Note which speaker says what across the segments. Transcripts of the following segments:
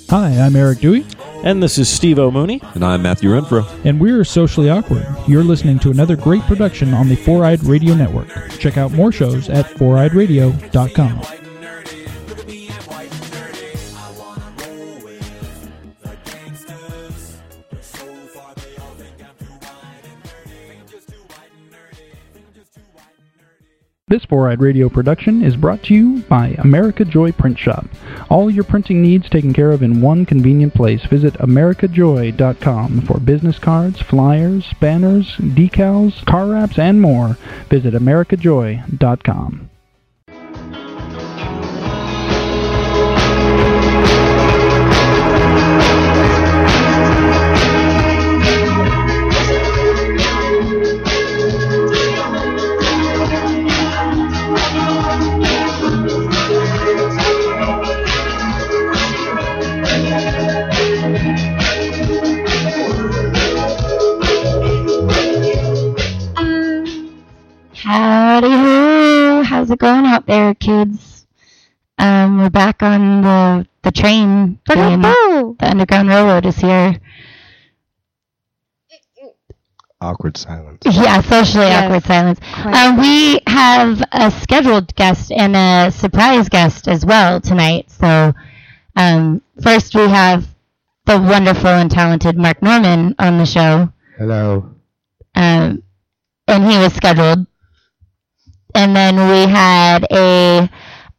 Speaker 1: Hi, I'm Eric Dewey.
Speaker 2: And this is Steve O'Mooney.
Speaker 3: And I'm Matthew Renfro.
Speaker 1: And we're Socially Awkward. You're listening to another great production on the Four Eyed Radio Network. Check out more shows at foureyedradio.com. This Four-Eyed Radio production is brought to you by America Joy Print Shop. All your printing needs taken care of in one convenient place. Visit americajoy.com for business cards, flyers, banners, decals, car wraps, and more. Visit americajoy.com.
Speaker 4: Howdy-ho! How's it going out there, kids? We're back on the train. The Underground Railroad is here.
Speaker 5: Awkward silence.
Speaker 4: Yeah, socially awkward silence. We have a scheduled guest and a surprise guest as well tonight. So, first we have the wonderful and talented Mark Norman on the show.
Speaker 5: Hello.
Speaker 4: And he was scheduled. And then we had a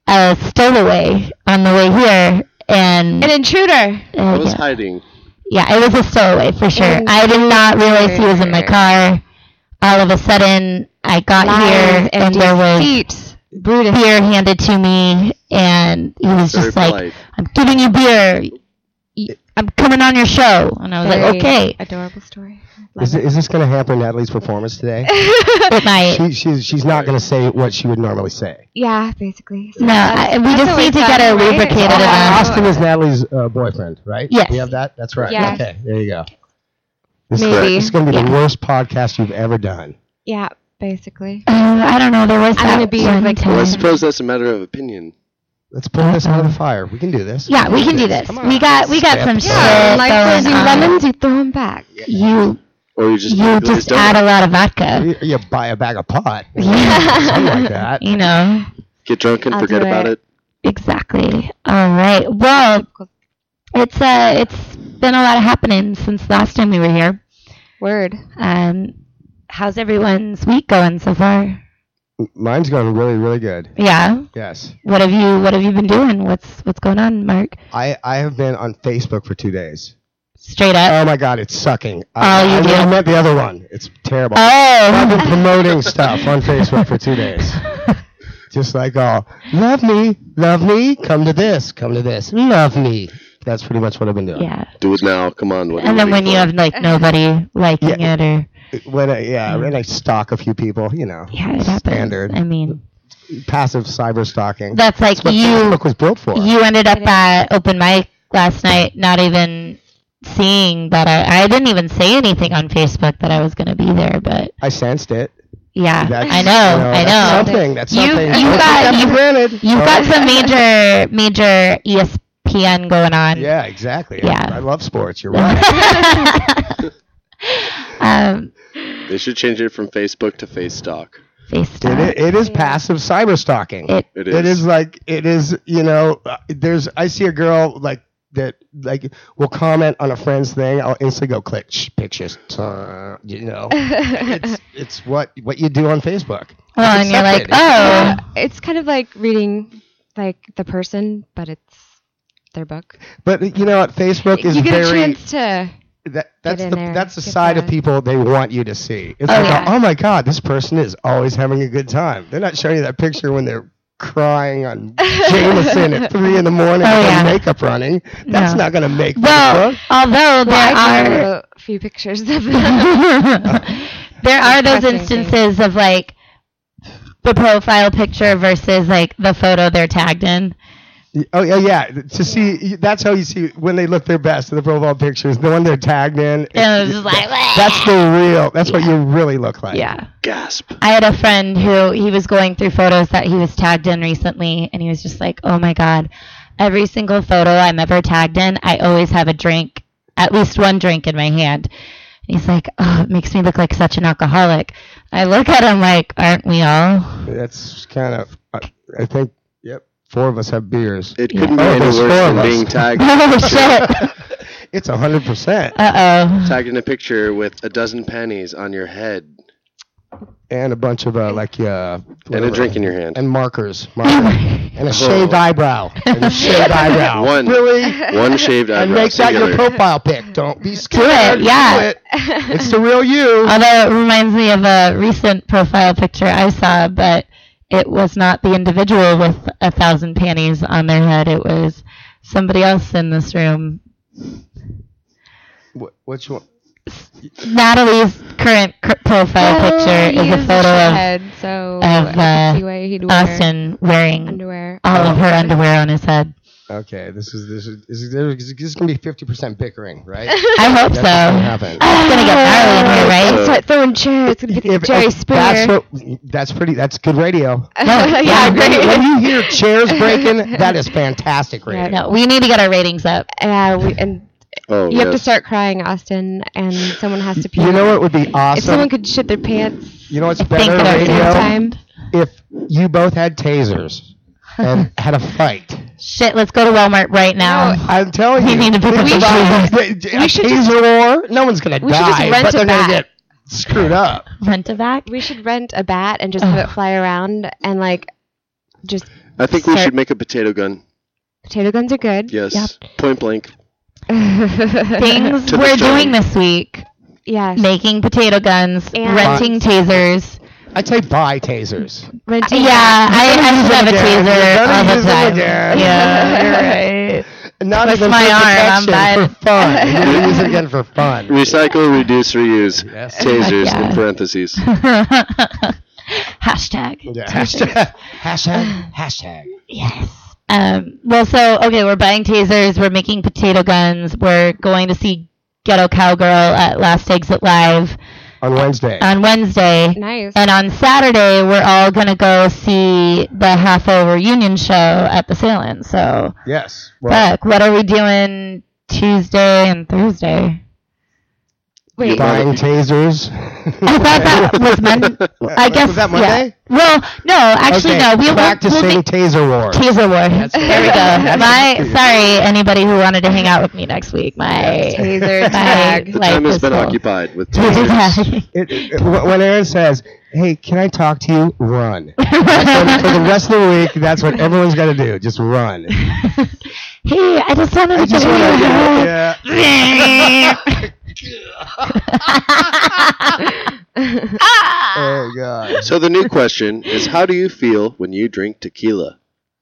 Speaker 4: stowaway on the way here, and
Speaker 6: an intruder.
Speaker 7: I was hiding.
Speaker 4: Yeah, it was a stowaway for sure. I did not realize he was in my car. All of a sudden, I got here, and there was beer handed to me, and he was just like, "I'm giving you beer. I'm coming on your show." And I was like, "Okay."
Speaker 6: Adorable story.
Speaker 5: Is this going to hamper Natalie's performance today?
Speaker 4: It might.
Speaker 5: She's not going to say what she would normally say.
Speaker 6: Yeah, basically.
Speaker 4: So we just need to get her lubricated enough.
Speaker 5: Austin is Natalie's boyfriend, right?
Speaker 4: Yes.
Speaker 5: We have that? That's right.
Speaker 6: Yeah.
Speaker 5: Okay, there you go. This is going to be the worst podcast you've ever done.
Speaker 6: Yeah, basically.
Speaker 4: I don't know. There was
Speaker 6: I'm going to be like...
Speaker 7: Well, I suppose that's a matter of opinion.
Speaker 5: Let's pull this out of the fire. We can do this.
Speaker 4: Yeah, we can do this. We got some shit
Speaker 6: like
Speaker 4: going
Speaker 6: those
Speaker 4: on.
Speaker 6: lemons, you throw them back.
Speaker 7: Or you just
Speaker 4: add a lot of vodka.
Speaker 5: You buy a bag of pot.
Speaker 4: Yeah.
Speaker 5: Something like that.
Speaker 4: You know.
Speaker 7: Get drunk and forget about it.
Speaker 4: Exactly. All right. Well, it's been a lot of happening since last time we were here.
Speaker 6: Word.
Speaker 4: How's everyone's week going so far?
Speaker 5: Mine's going really, really good.
Speaker 4: Yeah.
Speaker 5: Yes.
Speaker 4: What have you been doing? What's going on, Mark?
Speaker 5: I have been on Facebook for 2 days.
Speaker 4: Straight up?
Speaker 5: Oh my God, it's sucking.
Speaker 4: I
Speaker 5: meant the other one. It's terrible.
Speaker 4: Oh.
Speaker 5: I've been promoting stuff on Facebook for 2 days. Just like, love me, come to this, love me. That's pretty much what I've been doing.
Speaker 4: Yeah.
Speaker 7: Do it now, come on.
Speaker 4: And then when you have nobody liking it or...
Speaker 5: When I stalk a few people, you know.
Speaker 4: Yeah, it happens.
Speaker 5: Standard.
Speaker 4: I mean...
Speaker 5: Passive cyber stalking.
Speaker 4: That's like
Speaker 5: what Facebook was built for.
Speaker 4: You ended up at open mic last night not even seeing that I didn't even say anything on Facebook that I was going to be there, but...
Speaker 5: I sensed it.
Speaker 4: Yeah, I know.
Speaker 5: That's something.
Speaker 4: You've got some major ESPN going on.
Speaker 5: Yeah, exactly.
Speaker 4: Yeah.
Speaker 5: I love sports. You're right.
Speaker 7: They should change it from Facebook to FaceStalk.
Speaker 5: It is passive cyber stalking.
Speaker 7: It is.
Speaker 5: I see a girl that will comment on a friend's thing. I'll instantly go click pictures. It's what you do on Facebook.
Speaker 4: Well, and you're like,
Speaker 6: it's kind of like reading like the person, but it's their book.
Speaker 5: But you know what? Facebook is
Speaker 6: you get
Speaker 5: very.
Speaker 6: A chance to
Speaker 5: that's the side of people they want you to see. It's oh my God, this person is always having a good time. They're not showing you that picture when they're crying on Jameson at 3 a.m. with makeup running. That's not going to make Facebook.
Speaker 4: Although there are
Speaker 6: a few pictures of them.
Speaker 4: There are those instances of like the profile picture versus like the photo they're tagged in.
Speaker 5: Oh yeah. To see, that's how you see when they look their best in the profile pictures. The one they're tagged in.
Speaker 4: That's
Speaker 5: what you really look like.
Speaker 4: Yeah.
Speaker 7: Gasp.
Speaker 4: I had a friend who he was going through photos that he was tagged in recently, and he was just like, "Oh my God, every single photo I'm ever tagged in, I always have a drink, at least one drink in my hand. And he's like, oh, it makes me look like such an alcoholic. I look at him like, aren't we all?
Speaker 5: That's kind of, I think, 4 of us have beers.
Speaker 7: It couldn't be any worse than being tagged.
Speaker 4: Oh, shit.
Speaker 5: It's 100%.
Speaker 4: Uh-oh.
Speaker 7: Tagged in a picture with a dozen pennies on your head.
Speaker 5: And a bunch of,
Speaker 7: and a drink in your hand.
Speaker 5: And markers. And a shaved eyebrow. And a shaved eyebrow.
Speaker 7: One.
Speaker 5: Really?
Speaker 7: One shaved eyebrow.
Speaker 5: And make that your profile pic. Don't be scared.
Speaker 4: Do it, yeah.
Speaker 5: Do it. It's the real you.
Speaker 4: Although it reminds me of a recent profile picture I saw, but it was not the individual with 1,000 panties on their head. It was somebody else in this room.
Speaker 5: Which one?
Speaker 4: Natalie's current profile picture is a photo of Austin wearing
Speaker 6: underwear.
Speaker 4: all of her underwear on his head.
Speaker 5: Okay, this is gonna be 50% bickering, right?
Speaker 4: I hope so. It's gonna get gnarly in here, right?
Speaker 6: Start throwing chairs. It's gonna be the Jerry Springer.
Speaker 5: That's good radio.
Speaker 4: Yeah, great.
Speaker 5: When you hear chairs breaking, that is fantastic radio.
Speaker 4: No, we need to get our ratings up.
Speaker 6: You have to start crying, Austin, and someone has to pee.
Speaker 5: You know what would be awesome?
Speaker 6: If someone could shit their pants.
Speaker 5: You know what's better radio? If you both had tasers and had a fight.
Speaker 4: Shit, let's go to Walmart right now.
Speaker 5: No, I'm telling you.
Speaker 4: We need to pick up
Speaker 5: a taser war. No one's going to die, but they're going to get screwed up.
Speaker 4: Rent a vac?
Speaker 6: We should rent a bat and just have it fly around and just...
Speaker 7: I think we should make a potato gun.
Speaker 6: Potato guns are good.
Speaker 7: Yes.
Speaker 6: Yep.
Speaker 7: Point blank.
Speaker 4: Things we're doing this week.
Speaker 6: Yes.
Speaker 4: Making potato guns, and renting tasers.
Speaker 5: I'd say buy tasers.
Speaker 4: I should have a taser all the time. Yeah, you're right.
Speaker 5: Not
Speaker 4: Twist
Speaker 5: even
Speaker 4: my
Speaker 5: for
Speaker 4: arm,
Speaker 5: protection, for fun. You use it again for fun.
Speaker 7: Recycle, reduce, reuse.
Speaker 5: Yes.
Speaker 7: Tasers
Speaker 4: Yeah.
Speaker 7: in parentheses.
Speaker 4: Hashtag.
Speaker 5: Yeah. Hashtag.
Speaker 4: Yes. We're buying tasers. We're making potato guns. We're going to see Ghetto Cowgirl at Last Exit Live.
Speaker 5: On Wednesday.
Speaker 6: Nice.
Speaker 4: And on Saturday, we're all going to go see the Half-O Reunion show at the Salem. So,
Speaker 5: yes.
Speaker 4: Buck, what are we doing Tuesday and Thursday?
Speaker 6: Wait.
Speaker 5: Buying tasers.
Speaker 4: I thought that was Monday. I guess.
Speaker 5: Was that Monday?
Speaker 4: Yeah. Well, no, actually, no.
Speaker 5: We'll practicing taser war.
Speaker 4: Taser war. There we go. Sorry, anybody who wanted to hang out with me next week. My
Speaker 6: taser tag.
Speaker 7: The time has been occupied with
Speaker 4: taser
Speaker 5: tasers. When Aaron says, "Hey, can I talk to you?" Run. For the rest of the week, that's what everyone's got to do. Just run.
Speaker 4: Hey, I just wanted to get
Speaker 5: Oh God.
Speaker 7: So the new question is, how do you feel when you drink tequila?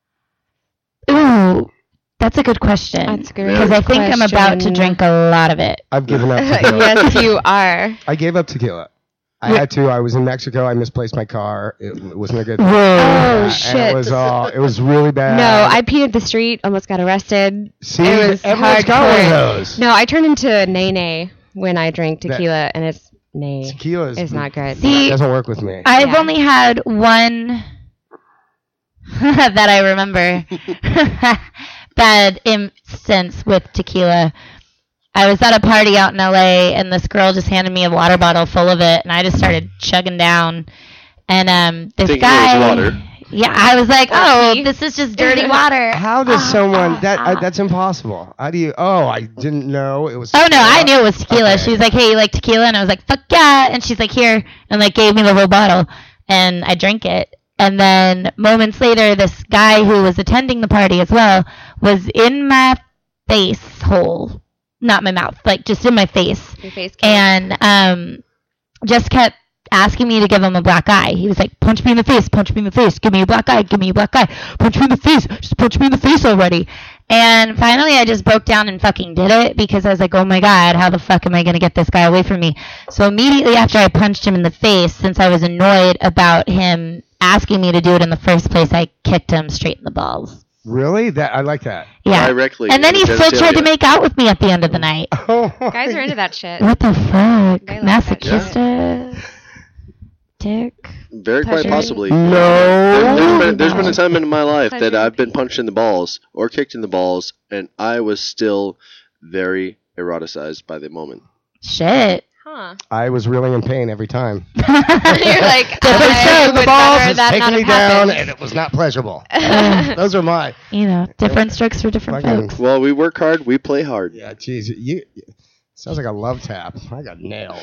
Speaker 4: Ooh, that's a good question.
Speaker 6: That's a good
Speaker 4: because I think I'm about to drink a lot of it.
Speaker 5: I've given up tequila.
Speaker 6: Yes, you are.
Speaker 5: I gave up tequila. I had to. I was in Mexico. I misplaced my car. It wasn't a good.
Speaker 6: Oh shit!
Speaker 5: And it was really bad.
Speaker 6: No, I peed at the street. Almost got arrested.
Speaker 5: See,
Speaker 6: it was
Speaker 5: everyone's got one of those.
Speaker 6: No, I turn into nay when I drink tequila, and it's nay.
Speaker 5: Tequila
Speaker 6: is not good.
Speaker 4: See,
Speaker 5: it doesn't work with me.
Speaker 4: I've only had one that I remember bad instance with tequila. I was at a party out in LA, and this girl just handed me a water bottle full of it, and I just started chugging down. And this guy,
Speaker 7: it was water.
Speaker 4: Yeah, I was like, "Oh, this is just dirty water."
Speaker 5: How does someone that's impossible? How do you? Oh, I didn't know it was.
Speaker 4: Oh no, I knew it was tequila.
Speaker 5: Okay.
Speaker 4: She was like, "Hey, you like tequila?" And I was like, "Fuck yeah!" And she's like, "Here," and like gave me the whole bottle, and I drank it. And then moments later, this guy who was attending the party as well was in my face hole. Not my mouth, like just in my face.
Speaker 6: Your face
Speaker 4: and just kept asking me to give him a black eye. He was like, punch me in the face, give me a black eye, punch me in the face, just punch me in the face already. And finally I just broke down and fucking did it because I was like, oh my God, how the fuck am I going to get this guy away from me? So immediately after I punched him in the face, since I was annoyed about him asking me to do it in the first place, I kicked him straight in the balls.
Speaker 5: Really? I like that.
Speaker 4: Yeah.
Speaker 7: Directly.
Speaker 4: And then he still tried to make out with me at the end of the night.
Speaker 5: Oh,
Speaker 6: guys are into that shit.
Speaker 4: What the fuck?
Speaker 6: They like
Speaker 4: Masochistic dick.
Speaker 7: Very quite possibly.
Speaker 5: No.
Speaker 7: There's been a time in my life that I've been punched in the balls or kicked in the balls, and I was still very eroticized by the moment.
Speaker 4: Shit.
Speaker 6: Huh.
Speaker 5: I was really in pain every time.
Speaker 6: You're like,
Speaker 5: The balls is taking me down, and it was not pleasurable. Those are my.
Speaker 4: Different strokes for different folks.
Speaker 7: Well, we work hard, we play hard.
Speaker 5: Yeah, geez, you sounds like a love tap. I got nailed.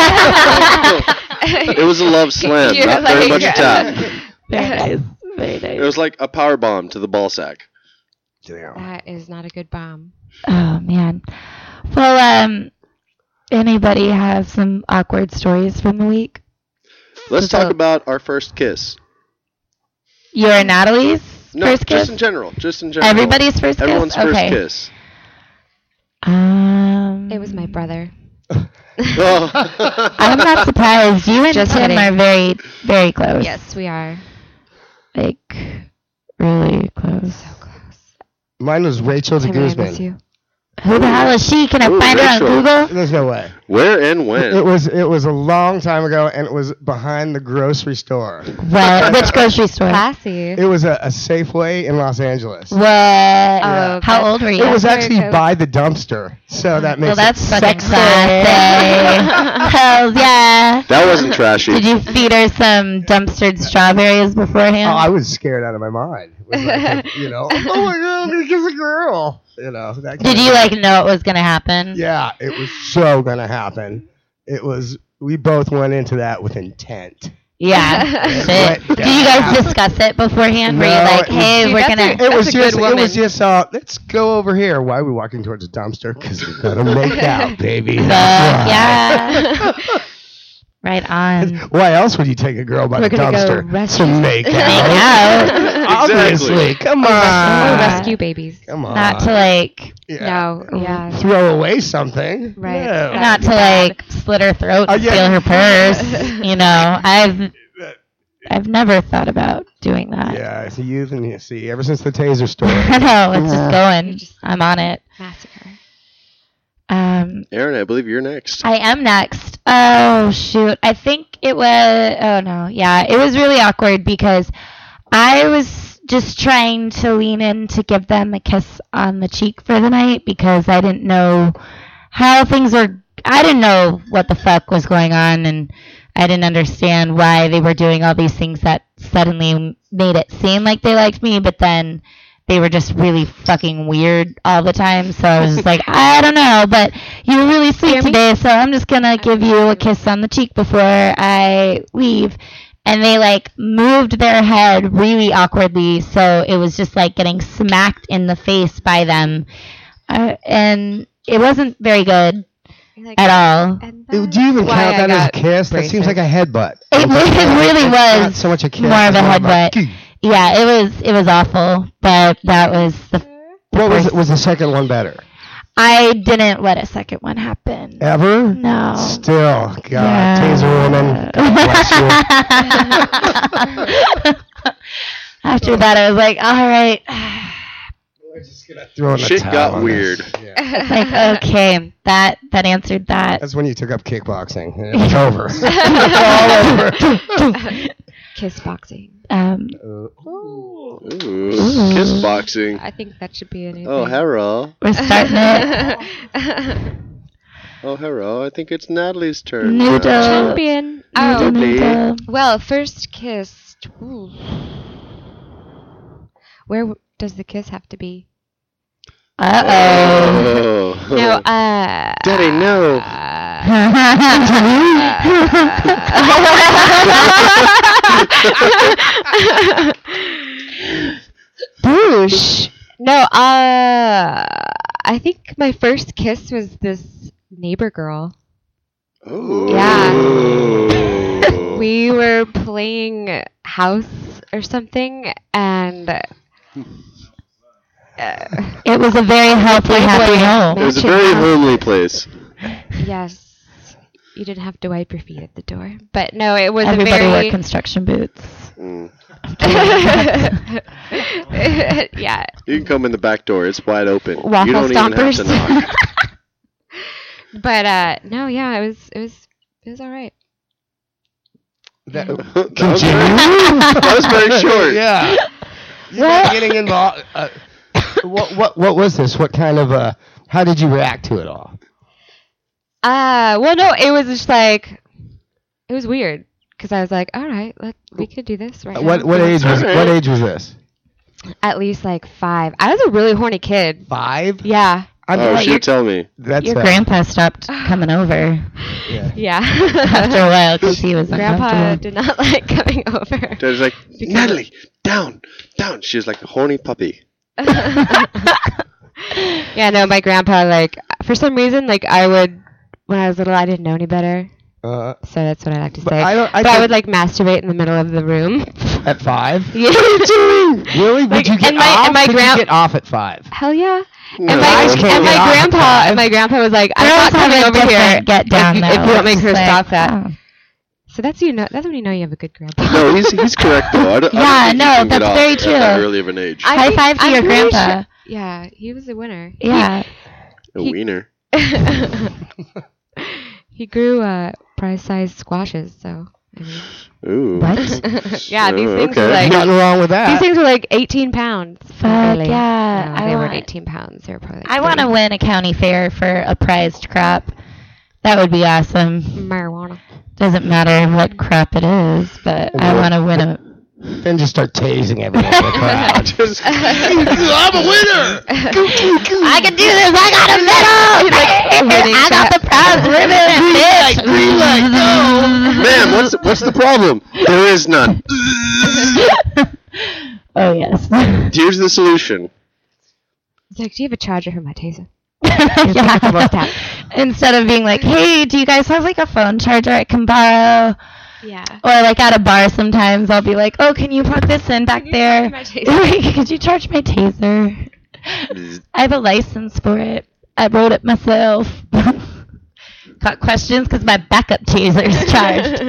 Speaker 7: It was a love slam, not very much a tap.
Speaker 4: Very nice. Very nice.
Speaker 7: It was like a power bomb to the ball sack.
Speaker 5: Damn.
Speaker 6: That is not a good bomb.
Speaker 4: Oh man. Well, anybody have some awkward stories from the week?
Speaker 7: Let's talk about our first kiss.
Speaker 4: Your and Natalie's
Speaker 7: No,
Speaker 4: first kiss?
Speaker 7: just in general.
Speaker 4: Everybody's first kiss?
Speaker 7: Everyone's first kiss.
Speaker 6: It was my brother.
Speaker 4: I'm not surprised. You and
Speaker 6: Just
Speaker 4: Tim
Speaker 6: kidding.
Speaker 4: are very, very close.
Speaker 6: Yes, we are.
Speaker 4: Like, really close.
Speaker 6: So close.
Speaker 5: Mine was Rachel de
Speaker 6: Tim, I miss
Speaker 5: Guzman.
Speaker 6: you.
Speaker 4: Who the hell is she? Can I find her on
Speaker 7: Rachel.
Speaker 4: Google?
Speaker 5: There's no way.
Speaker 7: Where and when?
Speaker 5: It was a long time ago, and it was behind the grocery store.
Speaker 4: What? Which grocery store?
Speaker 6: Classy.
Speaker 5: It was a Safeway in Los Angeles.
Speaker 4: What?
Speaker 6: Oh,
Speaker 4: How
Speaker 6: okay.
Speaker 4: old were you?
Speaker 5: It was
Speaker 6: Very
Speaker 5: actually
Speaker 6: close.
Speaker 5: by the dumpster, so that makes
Speaker 4: Well, that's
Speaker 5: it
Speaker 4: fucking
Speaker 5: sexy.
Speaker 4: classy. Hells yeah.
Speaker 7: That wasn't trashy.
Speaker 4: Did you feed her some dumpstered strawberries beforehand?
Speaker 5: Oh, I was scared out of my mind. It was like, oh my god, I'm gonna kiss a girl. That kind
Speaker 4: Did
Speaker 5: of
Speaker 4: you
Speaker 5: thing.
Speaker 4: know it was gonna happen?
Speaker 5: Yeah, it was so gonna happen. It was. We both went into that with intent.
Speaker 4: Yeah.
Speaker 5: It
Speaker 4: Shit.
Speaker 5: went
Speaker 4: Did you guys
Speaker 5: down.
Speaker 4: discuss it beforehand? Were
Speaker 5: No,
Speaker 4: you like,
Speaker 5: it was-
Speaker 4: hey,
Speaker 6: See,
Speaker 4: we're
Speaker 6: that's
Speaker 4: gonna?
Speaker 6: a-
Speaker 5: It was
Speaker 6: a
Speaker 5: just.
Speaker 6: good
Speaker 5: It was
Speaker 6: woman.
Speaker 5: just. Let's go over here. Why are we walking towards the dumpster? Because we're gonna make out, baby.
Speaker 4: Fuck
Speaker 5: That's right.
Speaker 4: yeah. Right on.
Speaker 5: Why else would you take a girl by
Speaker 6: We're
Speaker 5: the
Speaker 6: gonna go
Speaker 5: dumpster
Speaker 6: rescue-
Speaker 5: to make
Speaker 4: Make
Speaker 5: out?
Speaker 4: out.
Speaker 5: Obviously, come
Speaker 6: Or
Speaker 5: on.
Speaker 6: rescue babies.
Speaker 5: Come on.
Speaker 4: Not to like,
Speaker 6: No, yeah.
Speaker 5: throw away something.
Speaker 6: Right.
Speaker 5: No.
Speaker 4: not to like slit her throat and
Speaker 5: yeah.
Speaker 4: steal her purse. I've never thought about doing that.
Speaker 5: Yeah, it's a youth and you see. Ever since the taser story.
Speaker 4: I know, it's just going. I'm on it.
Speaker 6: Massacre.
Speaker 7: Aaron, I believe you're next.
Speaker 4: I am next. Oh, shoot. I think it was, oh no. Yeah, it was really awkward because I was just trying to lean in to give them a kiss on the cheek for the night because I didn't know how things were. I didn't know what the fuck was going on, and I didn't understand why they were doing all these things that suddenly made it seem like they liked me, but then they were just really fucking weird all the time. So I was just like, I don't know, but you were really sweet today, so I'm just gonna give you a kiss on the cheek before I leave. And they like moved their head really awkwardly, so it was just like getting smacked in the face by them, and it wasn't very good at all.
Speaker 5: Do you even count that as a kiss? That seems like a headbutt.
Speaker 4: It really was
Speaker 5: not so much a kiss.
Speaker 4: more of a
Speaker 5: it's more
Speaker 4: headbutt.
Speaker 5: about-
Speaker 4: Yeah, it was awful, but that was the.
Speaker 5: What was the second one better?
Speaker 4: I didn't let a second one happen.
Speaker 5: Ever?
Speaker 4: No.
Speaker 5: Still, God,
Speaker 4: Yeah.
Speaker 5: taser women. God bless you.
Speaker 4: After that, I was like, all right.
Speaker 5: We're just gonna throw in the
Speaker 7: Shit
Speaker 5: towel
Speaker 7: got
Speaker 5: on
Speaker 7: weird.
Speaker 5: this. Yeah.
Speaker 4: Like, okay, that answered that.
Speaker 5: That's when you took up kickboxing. And it was over. It's all over.
Speaker 6: Kiss boxing.
Speaker 7: Ooh, kiss boxing.
Speaker 6: I think that should be a new
Speaker 7: Oh,
Speaker 6: thing.
Speaker 7: hello.
Speaker 4: We're starting it.
Speaker 7: Oh, hello. I think it's Natalie's turn.
Speaker 4: Noodle.
Speaker 6: Champion.
Speaker 4: Noodle,
Speaker 6: Oh,
Speaker 4: noodle.
Speaker 6: well, first kiss. Ooh. Where does the kiss have to be?
Speaker 4: Uh-oh.
Speaker 7: Oh.
Speaker 6: No,
Speaker 7: Daddy, no.
Speaker 6: Boosh. No, I think my first kiss was this neighbor girl.
Speaker 7: Oh.
Speaker 6: Yeah. We were playing house or something, and
Speaker 4: It was a very healthy, happy home.
Speaker 7: It was a very homely place.
Speaker 6: yes, you didn't have to wipe your feet at the door. But no, it was
Speaker 4: Everybody
Speaker 6: a very
Speaker 4: wore construction boots.
Speaker 7: Mm.
Speaker 6: yeah.
Speaker 7: You can come in the back door. It's wide open.
Speaker 6: Waffle
Speaker 7: you don't even have to
Speaker 6: stompers.
Speaker 7: knock.
Speaker 6: But no, yeah, it was all right.
Speaker 5: That
Speaker 7: was very short.
Speaker 5: Yeah. You're not getting involved. What was this? What kind of how did you react to it all?
Speaker 6: Well, no, it was just like, it was weird because I was like, all right, we could do this right now.
Speaker 5: What age was this?
Speaker 6: At least like 5. I was a really horny kid.
Speaker 5: 5?
Speaker 6: Yeah.
Speaker 7: Shoot, tell me.
Speaker 4: Your grandpa stopped coming over.
Speaker 6: Yeah.
Speaker 4: After a while, because he was
Speaker 6: Grandpa did not like coming over.
Speaker 7: Dad's like, Natalie, down. She was like a horny puppy.
Speaker 6: Yeah, no, my grandpa, like, for some reason, like, when I was little, I didn't know any better. So that's what I like to say. I would, like, masturbate in the middle of the room.
Speaker 5: At 5?
Speaker 6: Yeah.
Speaker 5: Really? Did you get off? Did you get off at 5?
Speaker 6: Hell yeah.
Speaker 7: No.
Speaker 6: And my grandpa was like, I'm not coming over here.
Speaker 4: Get down
Speaker 6: if you don't make her stop that. Oh. So that's when you know you have a good grandpa.
Speaker 7: No, he's correct though. I don't think
Speaker 4: that's very true.
Speaker 7: At that early of an age.
Speaker 4: High five to your grandpa.
Speaker 6: Sure. Yeah, he was a winner.
Speaker 4: Yeah.
Speaker 7: A wiener.
Speaker 6: He grew prize-sized squashes, so. I mean.
Speaker 7: Ooh.
Speaker 4: What?
Speaker 6: Yeah, these things were like.
Speaker 5: Nothing wrong with that.
Speaker 6: These things were like 18 pounds.
Speaker 4: Fuck yeah.
Speaker 6: No, they weren't 18 pounds. They were probably. Like
Speaker 4: I want to win a county fair for a prized crop. That would be awesome.
Speaker 6: Marijuana.
Speaker 4: Doesn't matter what crop it is, but I want to win a.
Speaker 5: Then just start tasing everyone in the crowd. I'm a winner!
Speaker 4: I can do this! I got a medal! I got the prize ribbon!
Speaker 5: Green light, no!
Speaker 7: Man, what's the problem? There is none.
Speaker 4: Oh, yes.
Speaker 7: Here's the solution.
Speaker 6: It's like, do you have a charger for my taser?
Speaker 4: Yeah. Instead of being like, hey, do you guys have like a phone charger I can borrow?
Speaker 6: Yeah.
Speaker 4: Or like at a bar sometimes I'll be like, oh, can you plug this in back there? Could you charge my taser? I have a license for it. I wrote it myself. Got questions because my backup taser is charged.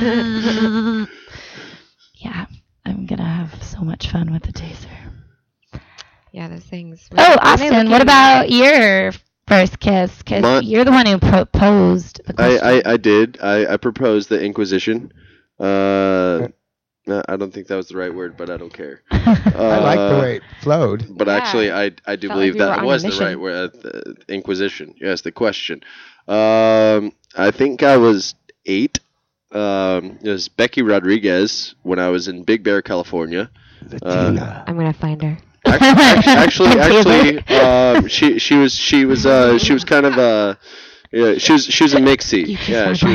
Speaker 4: Yeah, I'm going to have so much fun with the taser.
Speaker 6: Yeah, those things.
Speaker 4: Oh, Austin, what about your first kiss? Because you're the one who proposed the question.
Speaker 7: I did. I proposed the Inquisition. I don't think that was the right word, but I don't care.
Speaker 5: I like the way it flowed.
Speaker 7: But actually, I do believe that was the right word. The Inquisition. Yes, the question. I think I was 8. It was Becky Rodriguez when I was in Big Bear, California.
Speaker 6: I'm gonna find her.
Speaker 7: Actually, she was kind of she was a mixie. Yeah, she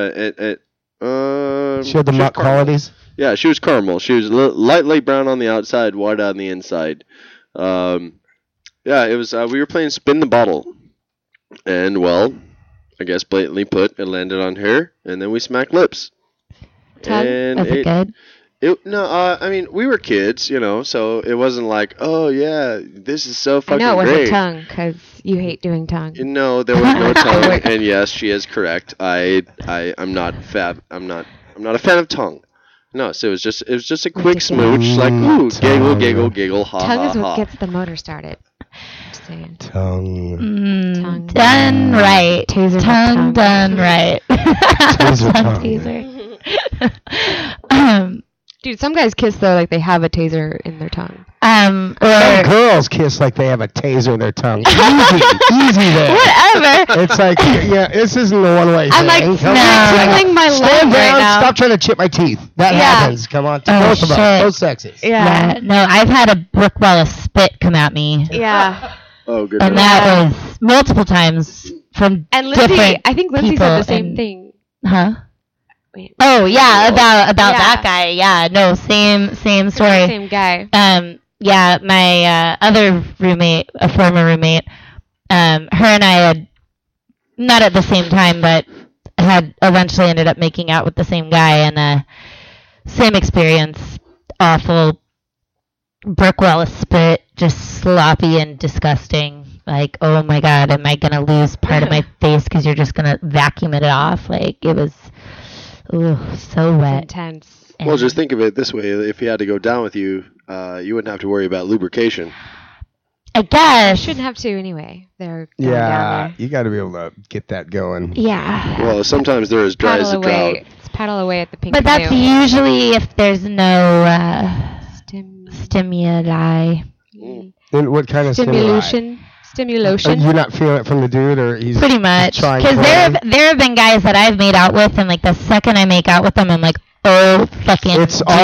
Speaker 7: was.
Speaker 5: She had the nut qualities.
Speaker 7: Yeah, she was caramel. She was lightly brown on the outside, white on the inside. Yeah, it was. We were playing spin the bottle, and well, I guess blatantly put, it landed on her, and then we smacked lips.
Speaker 4: And was it good?
Speaker 7: I mean, we were kids, so it wasn't like, oh, yeah, this is so fucking great.
Speaker 6: I know it wasn't tongue, because you hate doing tongue.
Speaker 7: No, there was no tongue, and yes, she is correct. I'm not a fan of tongue. No, so it was just a quick smooch, like, ooh, giggle, giggle, giggle, ha, ha, ha.
Speaker 6: Tongue is what gets the motor started. Just saying.
Speaker 5: Tongue.
Speaker 4: Done right.
Speaker 6: Taser
Speaker 4: tongue done right.
Speaker 5: Taser.
Speaker 6: Dude, some guys kiss though like they have a taser in their tongue.
Speaker 5: Some girls kiss like they have a taser in their tongue. Easy there.
Speaker 4: Whatever.
Speaker 5: It's like, yeah, this isn't the one-way thing.
Speaker 6: I'm like, tickling my leg
Speaker 5: stand down,
Speaker 6: right now.
Speaker 5: stop trying to chip my teeth. That happens. Come on, both of us, both sexes.
Speaker 6: Yeah.
Speaker 4: No, I've had a brick wall of spit come at me.
Speaker 6: Yeah.
Speaker 7: Oh, good.
Speaker 4: And that was multiple times from different
Speaker 6: I think Lindsay said the same thing.
Speaker 4: Huh?
Speaker 6: Wait.
Speaker 4: Oh yeah, about that guy. Yeah, no, same story.
Speaker 6: Same guy.
Speaker 4: Yeah, my other roommate, a former roommate, her and I had not at the same time, but had eventually ended up making out with the same guy, and same experience. Awful brick wall of spit, just sloppy and disgusting. Like, oh my god, am I gonna lose part of my face because you're just gonna vacuum it off? Like, it was. Ooh, so wet.
Speaker 6: Intense.
Speaker 7: Well, just think of it this way. If he had to go down with you, you wouldn't have to worry about lubrication.
Speaker 4: I guess.
Speaker 6: You shouldn't have to anyway. They're going down there.
Speaker 5: You got to be able to get that going.
Speaker 4: Yeah.
Speaker 7: Well, sometimes they're as dry as a drought.
Speaker 6: paddle away at the pink
Speaker 4: But
Speaker 6: canoe.
Speaker 4: that's usually if there's no stimuli.
Speaker 5: And what kind of
Speaker 6: stimulation?
Speaker 5: You're not feeling it from the dude, or he's
Speaker 4: pretty much. Because there have been guys that I've made out with, and like the second I make out with them, I'm like, oh fucking.
Speaker 5: It's all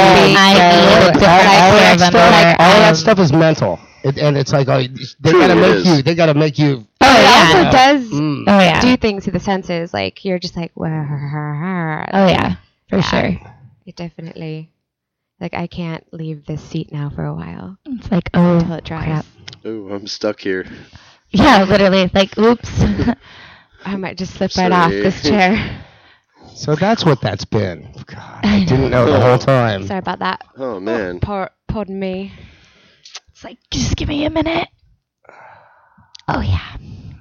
Speaker 5: that stuff is mental, and it's like they gotta make you.
Speaker 6: Oh yeah, it does.
Speaker 4: Oh yeah,
Speaker 6: do things to the senses. Like you're just like, oh
Speaker 4: yeah, for sure.
Speaker 6: It definitely. Like I can't leave this seat now for a while.
Speaker 4: It's like until
Speaker 6: it dries.
Speaker 4: Crap.
Speaker 7: Oh, I'm stuck here.
Speaker 4: Yeah, literally. Like, oops.
Speaker 6: I might just slip right off this chair.
Speaker 5: So that's what that's been. God, I didn't know the whole time.
Speaker 6: Sorry about that.
Speaker 7: Oh man.
Speaker 6: Pardon me.
Speaker 4: It's like, just give me a minute. Oh yeah.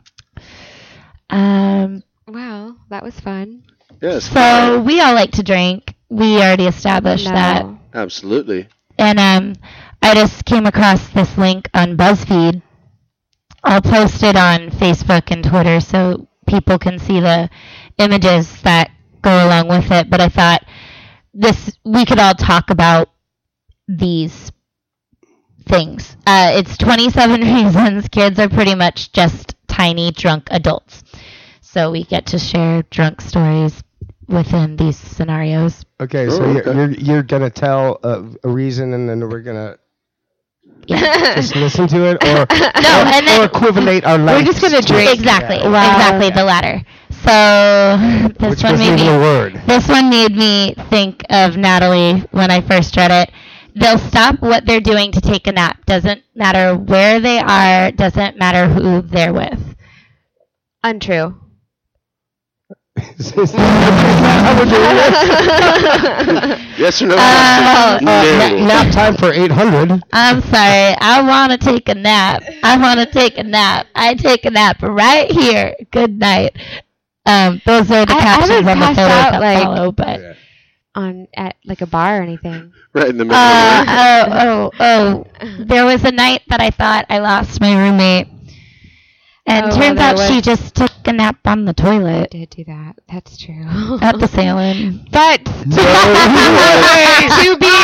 Speaker 6: Wow, that was fun.
Speaker 7: Yes.
Speaker 4: So we all like to drink. We already established that.
Speaker 7: Absolutely.
Speaker 4: And I just came across this link on BuzzFeed. I'll post it on Facebook and Twitter so people can see the images that go along with it. But I thought we could all talk about these things. It's 27 reasons kids are pretty much just tiny drunk adults. So we get to share drunk stories within these scenarios.
Speaker 5: Okay, so you're gonna tell a reason, and then we're gonna just listen to it, or or equivalent our life.
Speaker 6: We're just gonna drink.
Speaker 4: Exactly, exactly the latter. So this one made me think of Natalie when I first read it. They'll stop what they're doing to take a nap. Doesn't matter where they are. Doesn't matter who they're with.
Speaker 6: Untrue.
Speaker 7: Yes or no?
Speaker 5: Nap time for 800.
Speaker 4: I'm sorry. I want to take a nap. I take a nap right here. Good night. Those are the captions on the photos that follow, but
Speaker 6: at like a bar or anything.
Speaker 7: Right in the middle.
Speaker 4: There was a night that I thought I lost my roommate. And turns out she just took a nap on the toilet.
Speaker 6: I did do that. That's true.
Speaker 4: At the Salem.
Speaker 6: But to be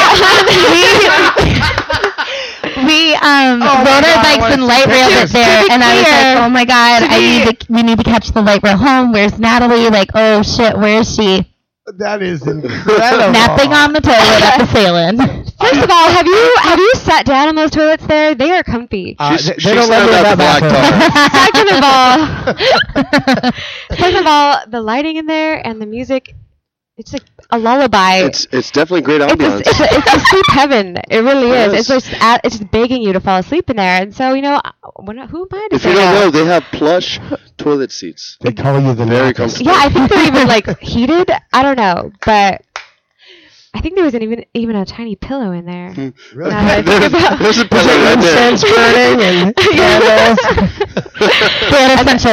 Speaker 4: we rode our bikes and light railed it there, and I was like, oh my god, we need to catch the light rail home. Where's Natalie? Like, oh shit, where is she?
Speaker 5: That is incredible.
Speaker 4: Napping on the toilet at the Salem.
Speaker 6: First of all, have you sat down on those toilets there? They are comfy.
Speaker 5: They don't let me that back.
Speaker 6: Second of all, the lighting in there and the music, it's like a lullaby.
Speaker 7: It's definitely great ambiance.
Speaker 6: It's a sleep heaven. It really is. It's just begging you to fall asleep in there. And so, who am I to
Speaker 7: If you don't know, they have plush toilet seats.
Speaker 5: They call you the
Speaker 7: very comfortable.
Speaker 6: Yeah, I think they're even like heated. I don't know, but I think there was even a tiny pillow in there.
Speaker 5: Really?
Speaker 7: There's a pillow right there.
Speaker 5: Incense burning and candles.
Speaker 4: They had essential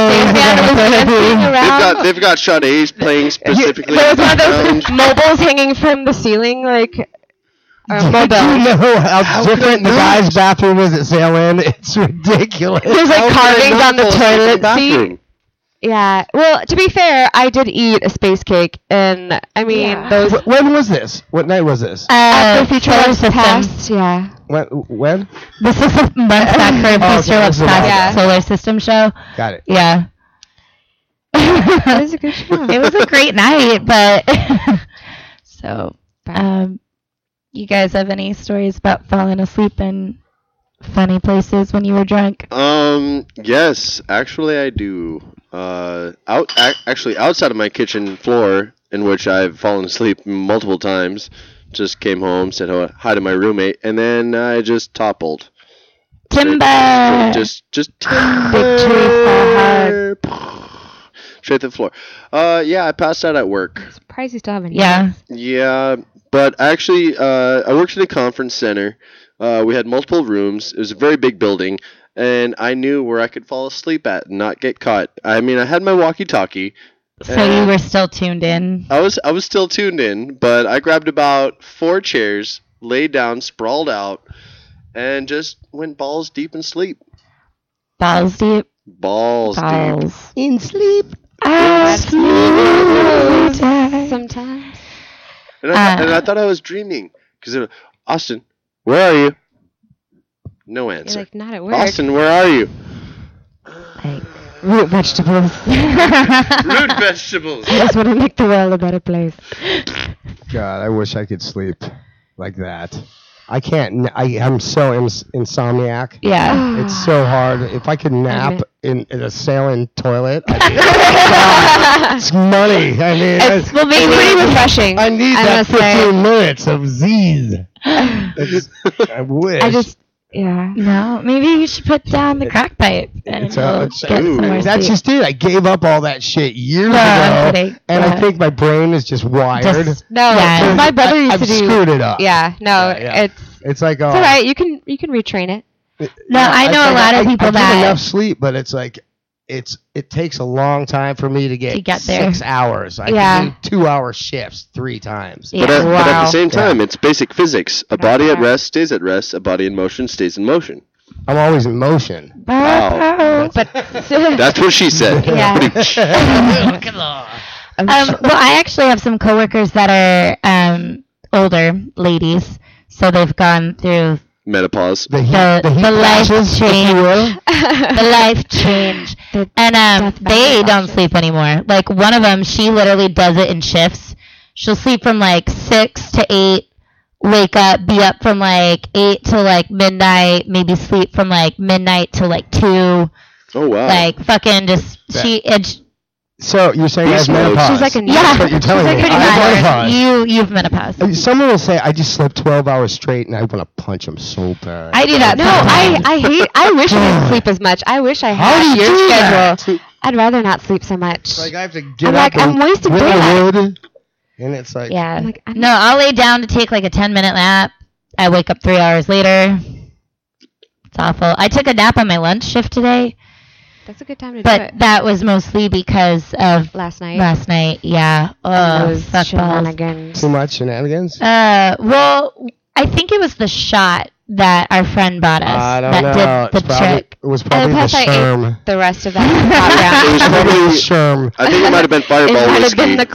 Speaker 4: oils.
Speaker 7: They've got Sade's playing specifically.
Speaker 6: There was one of those mobiles hanging from the ceiling, like.
Speaker 5: Do you know how different the guy's bathroom is at Salem? It's ridiculous.
Speaker 6: There's like carvings on the toilet seat. Yeah. Well, to be fair, I did eat a space cake, and I mean those.
Speaker 5: When was this? What night was this?
Speaker 6: After Future Works passed. Yeah.
Speaker 5: When?
Speaker 4: This is a month back for Future Works past Solar System show.
Speaker 5: Got it.
Speaker 4: Yeah.
Speaker 6: It was a good show.
Speaker 4: It was a great night, but so you guys have any stories about falling asleep in funny places when you were drunk?
Speaker 7: Yes, actually I do. Actually outside of my kitchen floor, in which I've fallen asleep multiple times. Just came home, said hi to my roommate, and then I just toppled.
Speaker 4: Timber.
Speaker 7: Just timber. Straight to the floor. Yeah, I passed out at work.
Speaker 6: I'm surprised you still haven't.
Speaker 4: Yeah.
Speaker 7: Yeah, but actually, I worked in a conference center. We had multiple rooms. It was a very big building, and I knew where I could fall asleep at and not get caught. I mean, I had my walkie-talkie.
Speaker 4: So you were still tuned in?
Speaker 7: I was still tuned in, but I grabbed about 4 chairs, laid down, sprawled out, and just went balls deep in sleep.
Speaker 4: Balls deep?
Speaker 7: Balls deep.
Speaker 5: In sleep.
Speaker 6: Sometimes.
Speaker 7: And I thought I was dreaming. Because Austin, where are you? No answer.
Speaker 6: You're like, not at work.
Speaker 7: Austin, where are you?
Speaker 6: Like, root vegetables.
Speaker 7: Root vegetables.
Speaker 6: I just want to make the world a better place.
Speaker 5: God, I wish I could sleep like that. I can't. I'm so insomniac.
Speaker 4: Yeah.
Speaker 5: It's so hard. If I could nap in a sailing toilet, it's money. I mean,
Speaker 6: it's pretty refreshing.
Speaker 5: I need that 15 minutes of Z's. I wish.
Speaker 6: Yeah.
Speaker 4: No, maybe you should put down the crack pipe and get some more
Speaker 5: That's
Speaker 4: sleep.
Speaker 5: just it. I gave up all that shit years ago, and I think my brain is just wired.
Speaker 6: My brother used to do.
Speaker 5: I've screwed it up.
Speaker 6: Yeah, no, it's
Speaker 5: like
Speaker 6: it's all right. You can retrain it.
Speaker 4: No, I know a lot of people that
Speaker 5: I get enough sleep, but it's like it takes a long time for me to get
Speaker 4: there.
Speaker 5: 6 hours. I can do 2-hour shifts 3 times.
Speaker 7: Yeah. But at the same time, it's basic physics. A body at rest stays at rest. A body in motion stays in motion.
Speaker 5: I'm always in motion.
Speaker 7: Wow.
Speaker 6: But
Speaker 7: that's what she said.
Speaker 4: Yeah. Well, I actually have some coworkers that are older ladies, so they've gone through
Speaker 7: menopause.
Speaker 4: The life change. The life change. And they don't sleep anymore. Like one of them, she literally does it in shifts. She'll sleep from like 6 to 8, wake up, be up from like 8 to like midnight, maybe sleep from like midnight to like 2.
Speaker 7: Oh wow.
Speaker 4: Like fucking just
Speaker 5: So you're saying I have menopause?
Speaker 6: She's like a
Speaker 5: That's what you're telling me. I have
Speaker 4: menopause. You've menopause.
Speaker 5: Someone will say I just slept 12 hours straight, and I want to punch them so bad.
Speaker 4: I do that.
Speaker 6: No, I wish I didn't sleep as much. I wish I had your schedule. I'd rather not sleep so much.
Speaker 5: Like I have to get up.
Speaker 6: I'm wasting daylight.
Speaker 5: And it's like
Speaker 4: no, I'll lay down to take like a 10-minute nap. I wake up 3 hours later. It's awful. I took a nap on my lunch shift today.
Speaker 6: That's a good time to do it.
Speaker 4: But that was mostly because of
Speaker 6: last night.
Speaker 4: Yeah. Oh,
Speaker 6: shenanigans.
Speaker 5: Too much shenanigans?
Speaker 4: Well, I think it was the shot that our friend bought us.
Speaker 5: I don't know.
Speaker 4: Did the trick.
Speaker 5: It was probably the Sherm.
Speaker 6: The rest of that.
Speaker 5: It was probably the Sherm.
Speaker 7: I think it might have been Fireball whiskey.
Speaker 6: It might have been the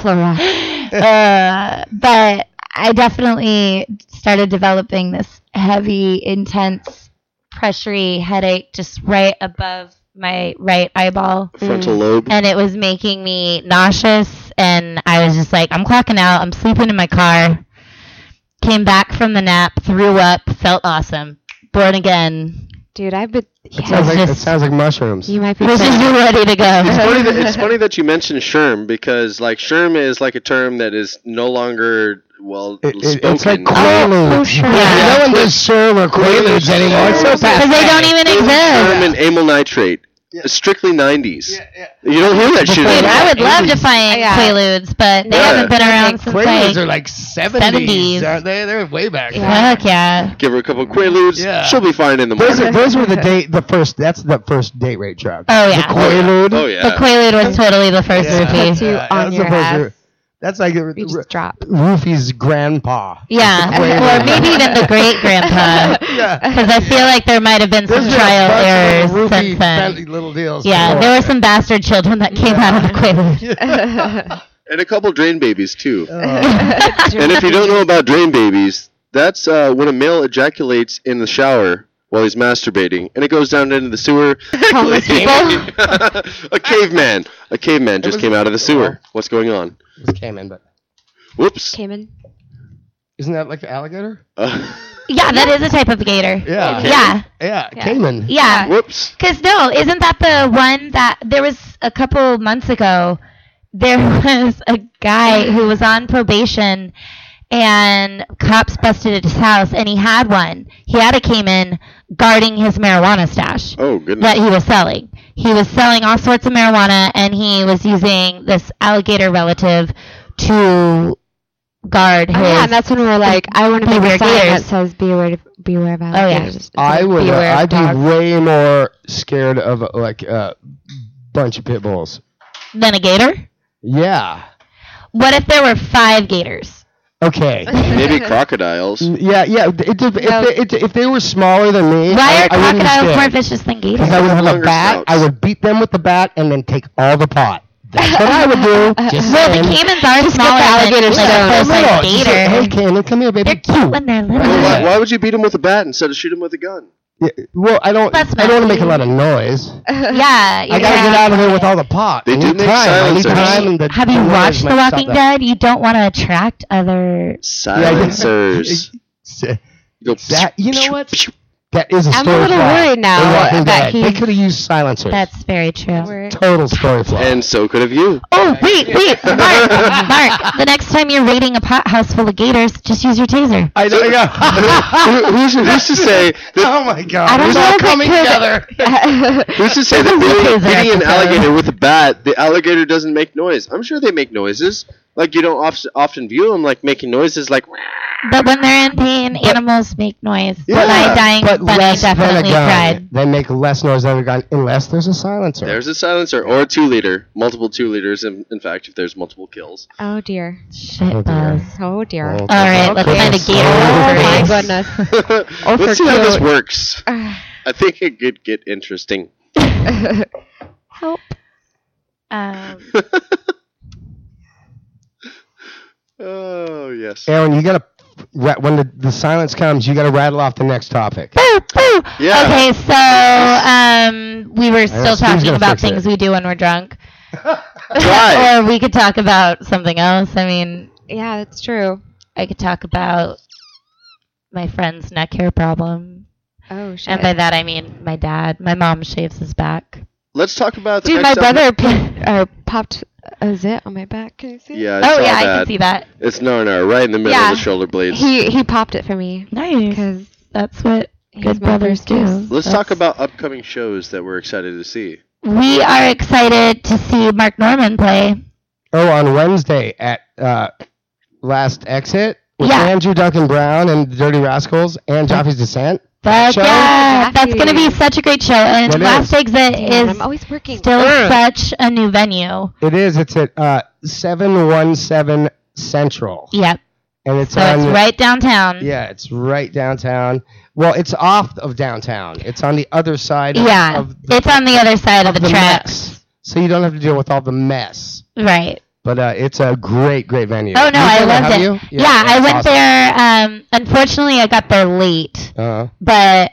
Speaker 6: Clorox.
Speaker 4: But I definitely started developing this heavy, intense, pressury headache just right above my right eyeball.
Speaker 7: Frontal lobe.
Speaker 4: And it was making me nauseous, and I was just like, I'm clocking out. I'm sleeping in my car. Came back from the nap, threw up, felt awesome. Born again.
Speaker 6: Dude, I've been...
Speaker 5: It sounds like mushrooms.
Speaker 6: You might be
Speaker 4: ready to go.
Speaker 7: It's funny that you mentioned Sherm, because like Sherm is like a term that is no longer spoken.
Speaker 5: It's like Quaaludes. No one does Sherm or Quaaludes anymore. It's so
Speaker 4: because they don't even exist.
Speaker 7: Sherm and amyl nitrate. Strictly 90s. You don't hear that shit anymore.
Speaker 4: Dude, I would love to find Quaaludes, but they haven't been around since
Speaker 5: Quaaludes are like 70s. They're way back.
Speaker 4: Heck yeah.
Speaker 7: Give her a couple of Quaaludes. Yeah. She'll be fine in the morning.
Speaker 5: Those were that's the first date rate drug.
Speaker 4: Oh yeah.
Speaker 5: The Quaalude.
Speaker 7: Oh yeah.
Speaker 4: The Quaalude was totally the first roofie.
Speaker 6: On your ass.
Speaker 5: That's like
Speaker 6: you just drop.
Speaker 5: Roofie's grandpa.
Speaker 4: Yeah, or maybe even the great grandpa. Because I feel like there might have been some trial errors since then.
Speaker 5: Little deals.
Speaker 4: Yeah, there were some bastard children that came out of the Quaalude.
Speaker 7: And a couple drain babies too. And if you don't know about drain babies, that's when a male ejaculates in the shower while he's masturbating, and it goes down into the sewer.
Speaker 6: Homeless people.
Speaker 7: A caveman just came out of the sewer. What's going on?
Speaker 5: It was Cayman, but...
Speaker 7: Whoops.
Speaker 6: Cayman.
Speaker 5: Isn't that like an alligator?
Speaker 4: Yeah, that is a type of gator.
Speaker 5: Yeah, Cayman.
Speaker 4: Yeah.
Speaker 7: Whoops.
Speaker 4: Because, no, isn't that the one that... There was a couple months ago, there was a guy who was on probation, and cops busted at his house, and he had one. He had a Cayman guarding his marijuana stash.
Speaker 7: Oh, goodness.
Speaker 4: That he was selling. He was selling all sorts of marijuana, and he was using this alligator relative to guard his...
Speaker 6: yeah, and that's when we were like, I want to make a sign that says beware of alligators.
Speaker 4: Oh,
Speaker 6: yeah.
Speaker 5: I'd be way more scared of like a bunch of pit bulls.
Speaker 4: Than a gator?
Speaker 5: Yeah.
Speaker 4: What if there were 5 gators?
Speaker 5: Okay.
Speaker 7: Maybe crocodiles.
Speaker 5: Yeah. If they were smaller than me,
Speaker 4: why are crocodiles more vicious than gators?
Speaker 5: Because I would have a bat. I would beat them with the bat and then take all the pot. That's what I would do.
Speaker 4: Well, the caimans are smaller than like a full-size gator.
Speaker 5: Hey, caiman, come here, baby.
Speaker 4: They're cute when they're little.
Speaker 7: Well, why would you beat him with a bat instead of shoot him with a gun?
Speaker 5: Yeah, well, I don't want to make a lot of noise.
Speaker 4: Yeah.
Speaker 5: I gotta get out of here with all the pot.
Speaker 7: They do make silencers.
Speaker 4: Have you watched The Walking Dead? You don't want to attract other
Speaker 7: silencers.
Speaker 5: You know what? That is a story
Speaker 6: flaw. I'm a little worried now that
Speaker 5: they could have used silencers.
Speaker 4: That's very true.
Speaker 5: Total story flaw.
Speaker 7: And so could have you.
Speaker 4: Oh, wait, Mark. The next time you're raiding a pot house full of gators, just use your taser.
Speaker 5: I know.
Speaker 7: Who's to say that?
Speaker 5: Oh my God! It's all coming together.
Speaker 7: Who's to say that hitting an alligator with a bat, the alligator doesn't make noise? I'm sure they make noises. Like, you don't often view them like making noises like.
Speaker 4: But when they're in pain, animals make noise. Yeah, my dying bunny definitely cried.
Speaker 5: They make less noise than a gun unless there's a silencer.
Speaker 7: There's a silencer or a 2-liter, multiple 2-liters. In fact, if there's multiple kills.
Speaker 6: Oh dear.
Speaker 4: Shit, Buzz.
Speaker 6: Oh dear.
Speaker 4: All right, let's find a gator.
Speaker 6: Oh my goodness.
Speaker 7: Let's see how this works. I think it could get interesting.
Speaker 4: Help.
Speaker 7: Oh yes.
Speaker 5: Aaron, you gotta when the silence comes, you gotta rattle off the next topic.
Speaker 4: Boo, boo.
Speaker 7: Yeah.
Speaker 4: Okay, so we were still talking about things we do when we're drunk.
Speaker 7: Right.
Speaker 4: Or we could talk about something else. I mean,
Speaker 6: yeah, that's true.
Speaker 4: I could talk about my friend's neck hair problem.
Speaker 6: Oh shit.
Speaker 4: And by that I mean my dad. My mom shaves his back.
Speaker 7: Let's talk about the
Speaker 6: Dude,
Speaker 7: next
Speaker 6: my brother popped a zit on my back. Can you see?
Speaker 7: Yeah,
Speaker 4: I can see that.
Speaker 7: It's right in the middle of the shoulder blades.
Speaker 6: He popped it for me.
Speaker 4: Nice. Because that's what good brothers do.
Speaker 7: Let's talk about upcoming shows that we're excited to see.
Speaker 4: We are excited to see Mark Norman play.
Speaker 5: Oh, on Wednesday at Last Exit with Andrew Duncan Brown and the Dirty Rascals and Joffrey's Descent.
Speaker 4: That's going to be such a great show. And Last Exit is
Speaker 6: I'm always working.
Speaker 4: Still such a new venue.
Speaker 5: It is. It's at 717 Central.
Speaker 4: Yep.
Speaker 5: And it's
Speaker 4: it's right downtown.
Speaker 5: Yeah, it's right downtown. Well, it's off of downtown. It's on the other side.
Speaker 4: It's on the other side of the tracks.
Speaker 5: So you don't have to deal with all the mess.
Speaker 4: Right.
Speaker 5: But it's a great venue.
Speaker 4: Oh, no, I loved it. Yeah, I went there. Unfortunately, I got there late. But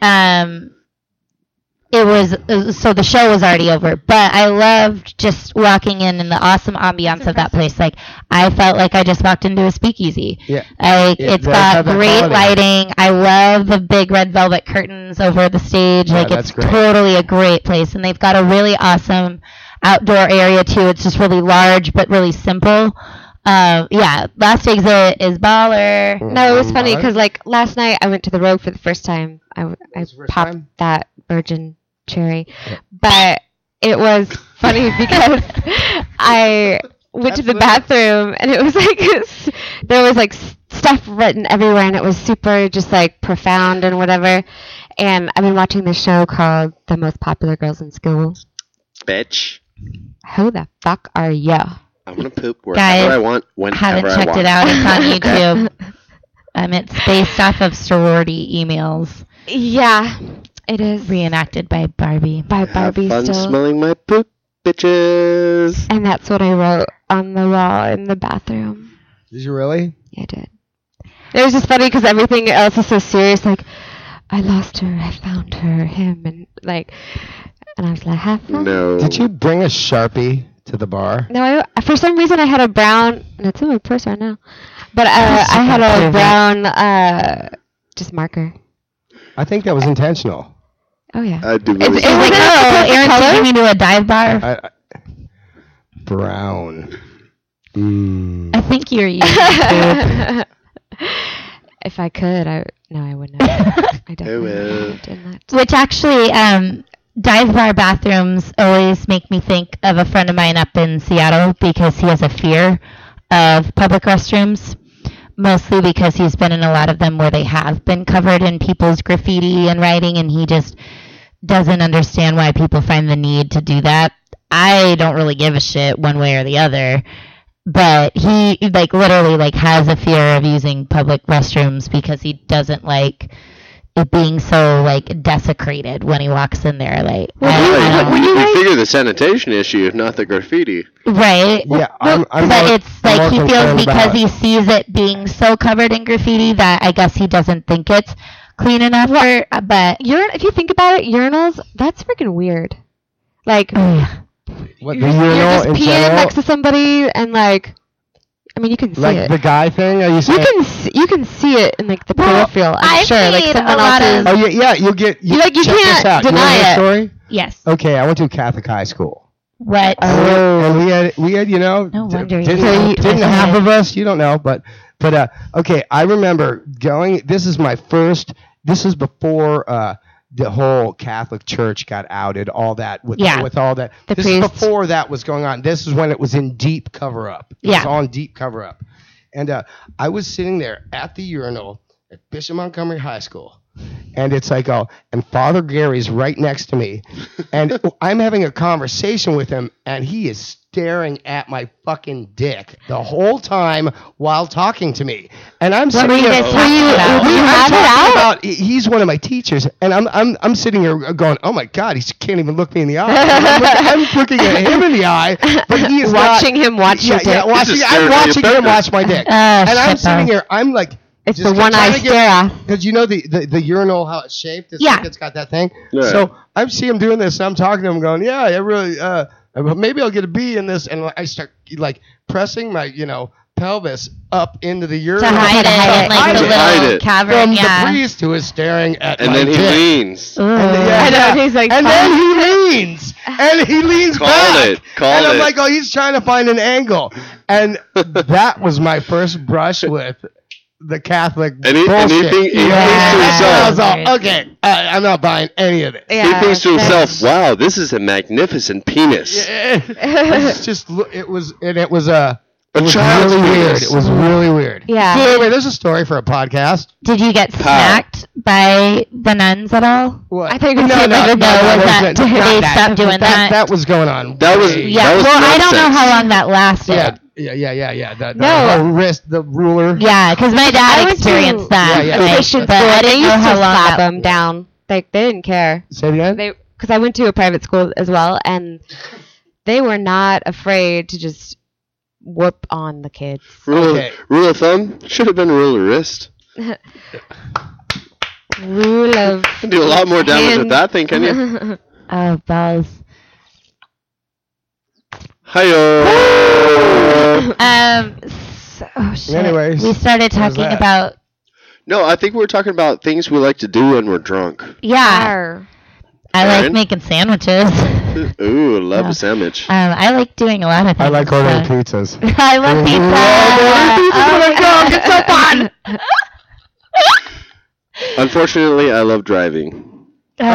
Speaker 4: it was so the show was already over. But I loved just walking in and the awesome ambiance of that place. Like, I felt like I just walked into a speakeasy.
Speaker 5: Yeah.
Speaker 4: It's got great lighting. I love the big red velvet curtains over the stage.
Speaker 5: Yeah,
Speaker 4: like, it's totally a great place. And they've got a really awesome outdoor area too. It's just really large but really simple. Last Exit is baller.
Speaker 6: No, it was funny because like last night I went to the Rogue for the first time. I popped that virgin cherry, but it was funny because I went to the bathroom and it was like there was like stuff written everywhere and it was super just like profound and whatever. And I've been watching this show called The Most Popular Girls in School.
Speaker 7: Bitch.
Speaker 6: Who the fuck are you?
Speaker 7: I'm gonna poop wherever I want, whenever I want.
Speaker 4: Haven't checked it out. It's on YouTube. It's based off of sorority emails.
Speaker 6: Yeah, it is.
Speaker 4: Reenacted by Barbie.
Speaker 6: By Barbie
Speaker 7: Have fun
Speaker 6: still.
Speaker 7: Smelling my poop, bitches.
Speaker 6: And that's what I wrote on the wall in the bathroom.
Speaker 5: Did you really?
Speaker 6: Yeah, I did. It was just funny because everything else is so serious. Like, I lost her, I found her, him, and like... And I was like, have fun.
Speaker 7: No.
Speaker 5: Did you bring a Sharpie to the bar?
Speaker 6: No, for some reason I had a brown, and it's in my purse right now, but I had a brown, just marker.
Speaker 5: I think that was intentional.
Speaker 6: Oh, yeah.
Speaker 7: I do.
Speaker 4: It's like, Aaron took me to a dive bar.
Speaker 5: Brown.
Speaker 4: I think you're using poop.
Speaker 6: If I could, I wouldn't have. I definitely wouldn't have done that.
Speaker 4: Which actually, dive bar bathrooms always make me think of a friend of mine up in Seattle because he has a fear of public restrooms, mostly because he's been in a lot of them where they have been covered in people's graffiti and writing, and he just doesn't understand why people find the need to do that. I don't really give a shit one way or the other, but he literally has a fear of using public restrooms because he doesn't like it being so like desecrated when he walks in there. Like,
Speaker 7: you figure the sanitation issue, not the graffiti.
Speaker 4: Right.
Speaker 5: Yeah,
Speaker 4: but it's like he feels because he sees it being so covered in graffiti that I guess he doesn't think it's clean enough. But
Speaker 6: if you think about it, urinals, that's freaking weird. Like,
Speaker 5: what,
Speaker 6: you're just peeing next to somebody and like. I mean, you can see it.
Speaker 5: Like the guy thing? Are you saying?
Speaker 6: You can see it in like the peripheral. I'm sure. Like someone else's.
Speaker 5: Oh yeah. You'll get.
Speaker 6: You can't deny it.
Speaker 5: Story?
Speaker 4: Yes.
Speaker 5: Okay, I went to Catholic high school.
Speaker 4: What?
Speaker 5: And we had
Speaker 4: No wonder.
Speaker 5: Didn't half of us. You don't know, but okay. I remember going. This is my first. This is before the whole Catholic Church got outed, all that with all that. This is before that was going on. This is when it was in deep cover up. It was on deep cover up. And I was sitting there at the urinal at Bishop Montgomery High School. And it's like, and Father Gary's right next to me. And I'm having a conversation with him, and he is staring at my fucking dick the whole time while talking to me. And I'm sitting there. He's one of my teachers, and I'm sitting here going, oh my God, he can't even look me in the eye. I'm looking at him in the eye, but he is
Speaker 6: watching him watch your dick.
Speaker 5: I'm watching him watch my dick. And I'm sitting here, I'm like,
Speaker 6: it's the one eye stare.
Speaker 5: Because you know the urinal, how it's shaped? It's got that thing.
Speaker 7: Yeah.
Speaker 5: So I see him doing this, and I'm talking to him going, yeah, I really, maybe I'll get a B in this. And I start like pressing my, pelvis up into the urinal.
Speaker 4: To hide it, like the little cavern.
Speaker 5: From the priest who is staring at my dick.
Speaker 7: And then he leans.
Speaker 5: And he's like, and then he leans. And he leans back. And I'm like, he's trying to find an angle. And that was my first brush with the Catholic bullshit.
Speaker 7: And he thinks to himself,
Speaker 5: okay, I'm not buying any of this.
Speaker 7: Yeah, he thinks to himself, wow, this is a magnificent penis.
Speaker 5: It's just, it was really weird.
Speaker 4: Yeah.
Speaker 5: Anyway, there's a story for a podcast.
Speaker 4: Did you get smacked by the nuns at all?
Speaker 5: What?
Speaker 4: I think they stopped doing that.
Speaker 5: That was going on.
Speaker 7: That was
Speaker 4: I don't know how long that lasted.
Speaker 5: Yeah. The wrist, the ruler.
Speaker 4: Yeah, because my dad experienced that.
Speaker 6: They used to slap them down. Like, they didn't care.
Speaker 5: Say it again?
Speaker 6: Because I went to a private school as well, and they were not afraid to just whoop on the kids.
Speaker 7: Rule of thumb should have been rule of wrist.
Speaker 6: Rule of.
Speaker 7: You can do a lot more damage with that thing, can you?
Speaker 4: Oh, balls.
Speaker 7: Hi-yo.
Speaker 4: Shit.
Speaker 5: Anyways,
Speaker 4: we started talking about.
Speaker 7: No, I think we're talking about things we like to do when we're drunk.
Speaker 4: Yeah. I like making sandwiches.
Speaker 7: Ooh, love a sandwich.
Speaker 4: I like doing a lot of things.
Speaker 5: I like ordering pizzas.
Speaker 4: I love pizza.
Speaker 5: It's so fun.
Speaker 7: Unfortunately, I love driving.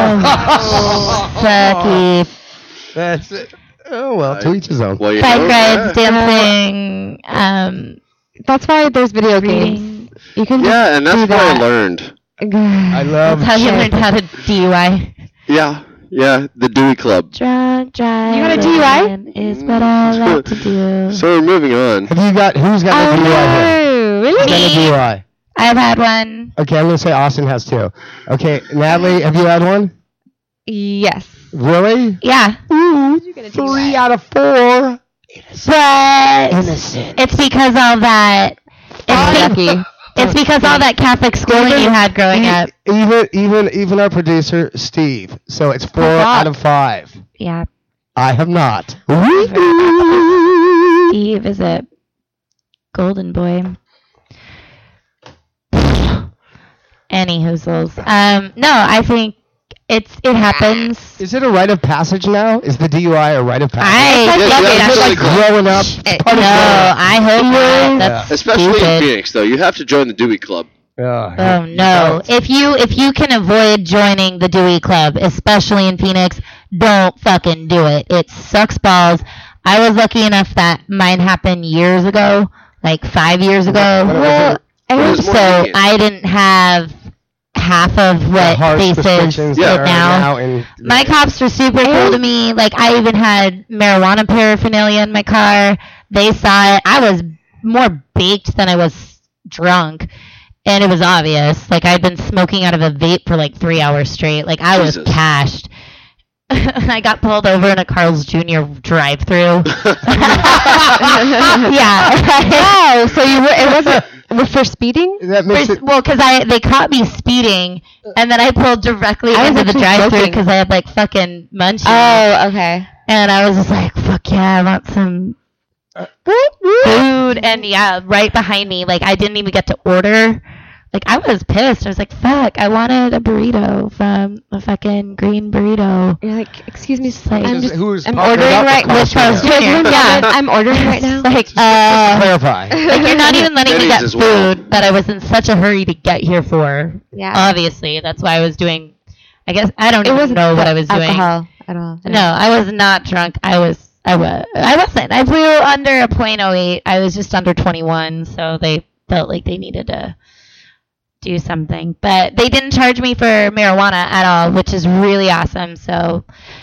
Speaker 4: Sucky.
Speaker 5: That's it. Oh, well, to each his own.
Speaker 4: Bike rides, dancing.
Speaker 6: That's why there's video games. You can
Speaker 7: and that's why I learned.
Speaker 5: I love.
Speaker 4: That's how you learned how to DUI.
Speaker 7: Yeah, the Dewey Club.
Speaker 4: Drunk driving.
Speaker 6: You got a DUI?
Speaker 4: Is what I like to do.
Speaker 7: So we're moving on.
Speaker 5: Who's got a DUI here?
Speaker 6: Really?
Speaker 5: Who's got a DUI?
Speaker 4: I've had one.
Speaker 5: Okay, I'm going to say Austin has two. Okay, Natalie, have you had one?
Speaker 6: Yes.
Speaker 5: Really?
Speaker 4: Yeah.
Speaker 5: Ooh, 3 out of 4.
Speaker 4: But
Speaker 5: innocent.
Speaker 4: It's because all that. It's because all that Catholic schooling you had growing up.
Speaker 5: Even our producer Steve. So it's 4 out of 5.
Speaker 4: Yeah.
Speaker 5: I have not.
Speaker 4: Steve is a golden boy. Any hoozles. No, I think it happens.
Speaker 5: Is it a rite of passage now? Is the DUI a rite of passage?
Speaker 4: I
Speaker 5: like growing up.
Speaker 4: I hope not. That's
Speaker 7: especially
Speaker 4: stupid.
Speaker 7: in Phoenix, though. You have to join the Dewey Club.
Speaker 4: Oh no! If you can avoid joining the Dewey Club, especially in Phoenix, don't fucking do it. It sucks balls. I was lucky enough that mine happened years ago, like 5 years ago. So I didn't have half of what they did now. My cops were super cool to me. Like, I even had marijuana paraphernalia in my car. They saw it. I was more baked than I was drunk. And it was obvious. Like, I'd been smoking out of a vape for like 3 hours straight. Like, I was cashed. I got pulled over in a Carl's Jr. drive-thru. Yeah.
Speaker 6: Oh, so it wasn't for speeding?
Speaker 4: Well, because they caught me speeding, and then I pulled directly into the drive-thru because I had like fucking munchies.
Speaker 6: Oh, okay.
Speaker 4: And I was just like, fuck yeah, I want some food. And yeah, right behind me, like I didn't even get to order. Like I was pissed. I was like, fuck, I wanted a burrito from a fucking green burrito.
Speaker 6: You're like, excuse me,
Speaker 4: like,
Speaker 6: I'm ordering right now. Yeah, I'm ordering right now.
Speaker 4: Like,
Speaker 5: clarify.
Speaker 4: Like you're not even letting me get food that I was in such a hurry to get here for.
Speaker 6: Yeah.
Speaker 4: Obviously, that's why I was doing. I guess I don't even know what I was doing.
Speaker 6: Alcohol at all.
Speaker 4: No, I was not drunk. I wasn't. I flew under a .08. I was just under 21, so they felt like they needed to do something. But they didn't charge me for marijuana at all, which is really awesome. So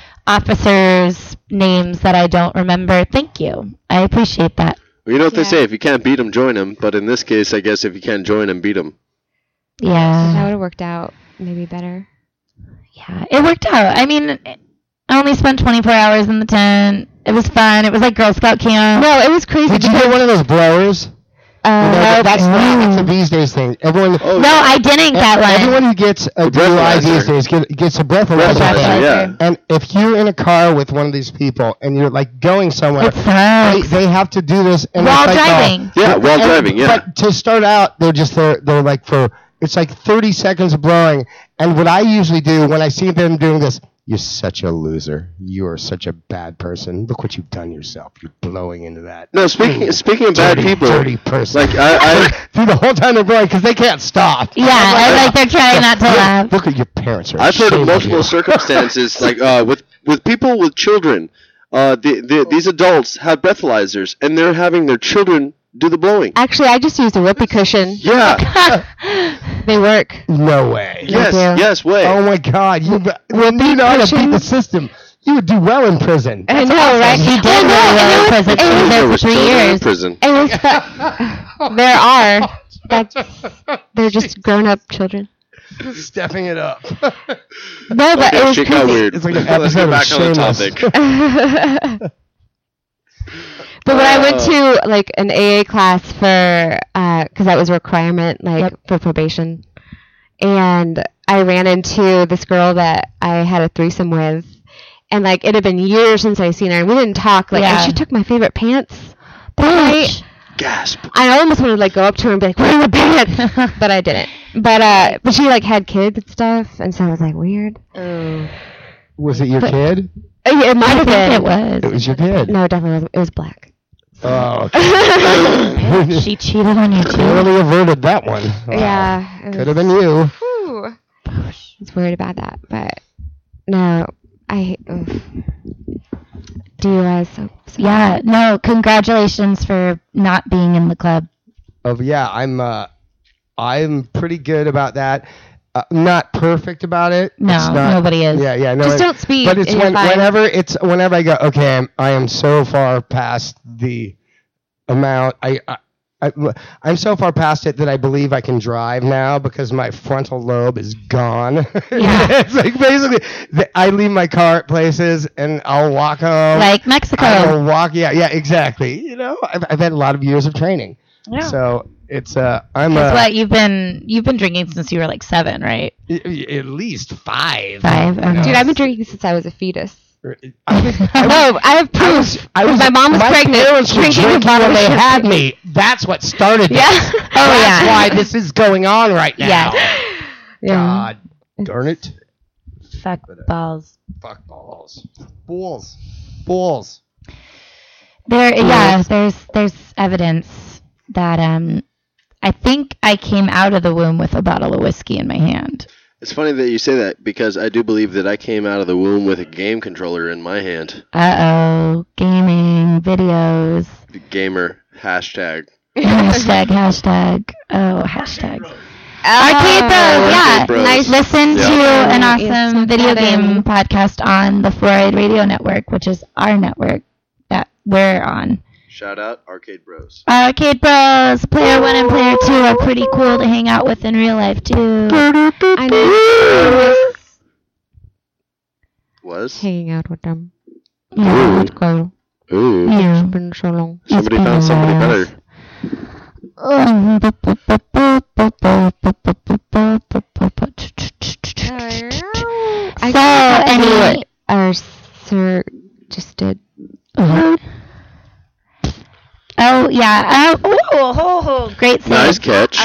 Speaker 4: officers' names that I don't remember, thank you. I appreciate that.
Speaker 7: Well, you know what they say, if you can't beat them, join them. But in this case, I guess if you can't join them, beat them.
Speaker 4: Yeah.
Speaker 6: That would have worked out maybe better.
Speaker 4: Yeah, it worked out. I mean, I only spent 24 hours in the tent. It was fun. It was like Girl Scout camp.
Speaker 6: No, it was crazy.
Speaker 5: Did you get one of those blowers? That's a these days thing. Everyone.
Speaker 4: Oh, no, I didn't get one.
Speaker 5: Everyone who gets a DUI these days gets a breathalyzer.
Speaker 7: Yeah.
Speaker 5: And if you're in a car with one of these people and you're like going somewhere, they have to do this
Speaker 4: while driving.
Speaker 7: While driving. Yeah.
Speaker 5: But to start out, they're like for it's like 30 seconds of blowing. And what I usually do when I see them doing this. You're such a loser. You are such a bad person. Look what you've done yourself. You're blowing into that.
Speaker 7: No, speaking of bad people,
Speaker 5: dirty person.
Speaker 7: Like I
Speaker 5: through the whole time they're blowing because they can't stop.
Speaker 4: Yeah, and like they're trying not to laugh.
Speaker 5: Look at your parents.
Speaker 7: I've heard of multiple circumstances, like with people with children. These adults have breathalyzers, and they're having their children do the blowing.
Speaker 6: Actually, I just used a whoopee cushion.
Speaker 7: Yeah.
Speaker 6: They work.
Speaker 5: No way.
Speaker 7: Yes, way.
Speaker 5: Oh my God. You know how to beat the system. You would do well in prison.
Speaker 6: I know, right?
Speaker 4: He did really well in prison. He was there for 3 years.
Speaker 7: Prison.
Speaker 6: There are. They're just grown-up children.
Speaker 5: Stepping it up.
Speaker 6: No, but it was
Speaker 7: crazy. Got weird.
Speaker 5: It's like an
Speaker 7: Let's get back on the topic.
Speaker 6: But when I went to like an AA class for, because that was a requirement, for probation, and I ran into this girl that I had a threesome with, and like it had been years since I seen her, and we didn't talk. And she took my favorite pants that night.
Speaker 7: Gasp!
Speaker 6: I almost wanted to like go up to her and be like, "Where are the pants?" But I didn't. But she like had kids and stuff, and so I was like, weird.
Speaker 5: Was it your kid?
Speaker 6: It might have been.
Speaker 4: It was.
Speaker 5: It was your kid.
Speaker 6: No, it definitely wasn't. It was black.
Speaker 5: Oh, okay.
Speaker 4: She cheated on you too.
Speaker 5: Totally averted that one.
Speaker 6: Yeah.
Speaker 5: Could have been you.
Speaker 6: Whew. I was worried about that, but no, I hate DUIs. So
Speaker 4: yeah, no, congratulations for not being in the club.
Speaker 5: Oh yeah, I'm pretty good about that. Not perfect about it.
Speaker 4: No, nobody is.
Speaker 5: Yeah, no.
Speaker 6: Just don't speed.
Speaker 5: But it's whenever I go, okay, I am so far past the amount. I'm so far past it that I believe I can drive now because my frontal lobe is gone.
Speaker 4: Yeah.
Speaker 5: It's like basically I leave my car at places and I'll walk home.
Speaker 4: Like Mexico.
Speaker 5: I'll walk. Yeah, exactly. You know, I've had a lot of years of training. Yeah. So it's I'm.
Speaker 4: That's what you've been drinking since you were like 7, right?
Speaker 5: At least 5.
Speaker 4: 5. Okay.
Speaker 6: Dude, I've been drinking since I was a fetus.
Speaker 5: I
Speaker 6: have proof. My mom was pregnant.
Speaker 5: Parents drinking when they had me. That's what started this.
Speaker 6: Yeah.
Speaker 5: That's why this is going on right now.
Speaker 6: Yeah.
Speaker 5: God darn it.
Speaker 4: Fuck balls.
Speaker 5: Fuck balls. Balls.
Speaker 4: There's evidence that I think I came out of the womb with a bottle of whiskey in my hand.
Speaker 7: It's funny that you say that because I do believe that I came out of the womb with a game controller in my hand.
Speaker 4: Uh-oh. Gaming, videos.
Speaker 7: The gamer, hashtag.
Speaker 4: Hashtag. Oh, hashtag. Arcade Bros,
Speaker 7: Arcade Bros.
Speaker 4: Nice. Listen to an awesome video game podcast on the Fluoride Radio Network, which is our network that we're on.
Speaker 7: Shout out Arcade Bros.
Speaker 4: Arcade Bros. Player 1 and Player 2 are pretty cool to hang out with in real life, too.
Speaker 6: I know.
Speaker 7: Was?
Speaker 6: Hanging out with them.
Speaker 4: Yeah.
Speaker 6: Let's go.
Speaker 7: Ooh.
Speaker 4: Yeah.
Speaker 6: It's been so long.
Speaker 7: Somebody found somebody better.
Speaker 6: Anyway, our sir just did.
Speaker 4: Oh yeah. Oh, great save.
Speaker 7: Nice catch.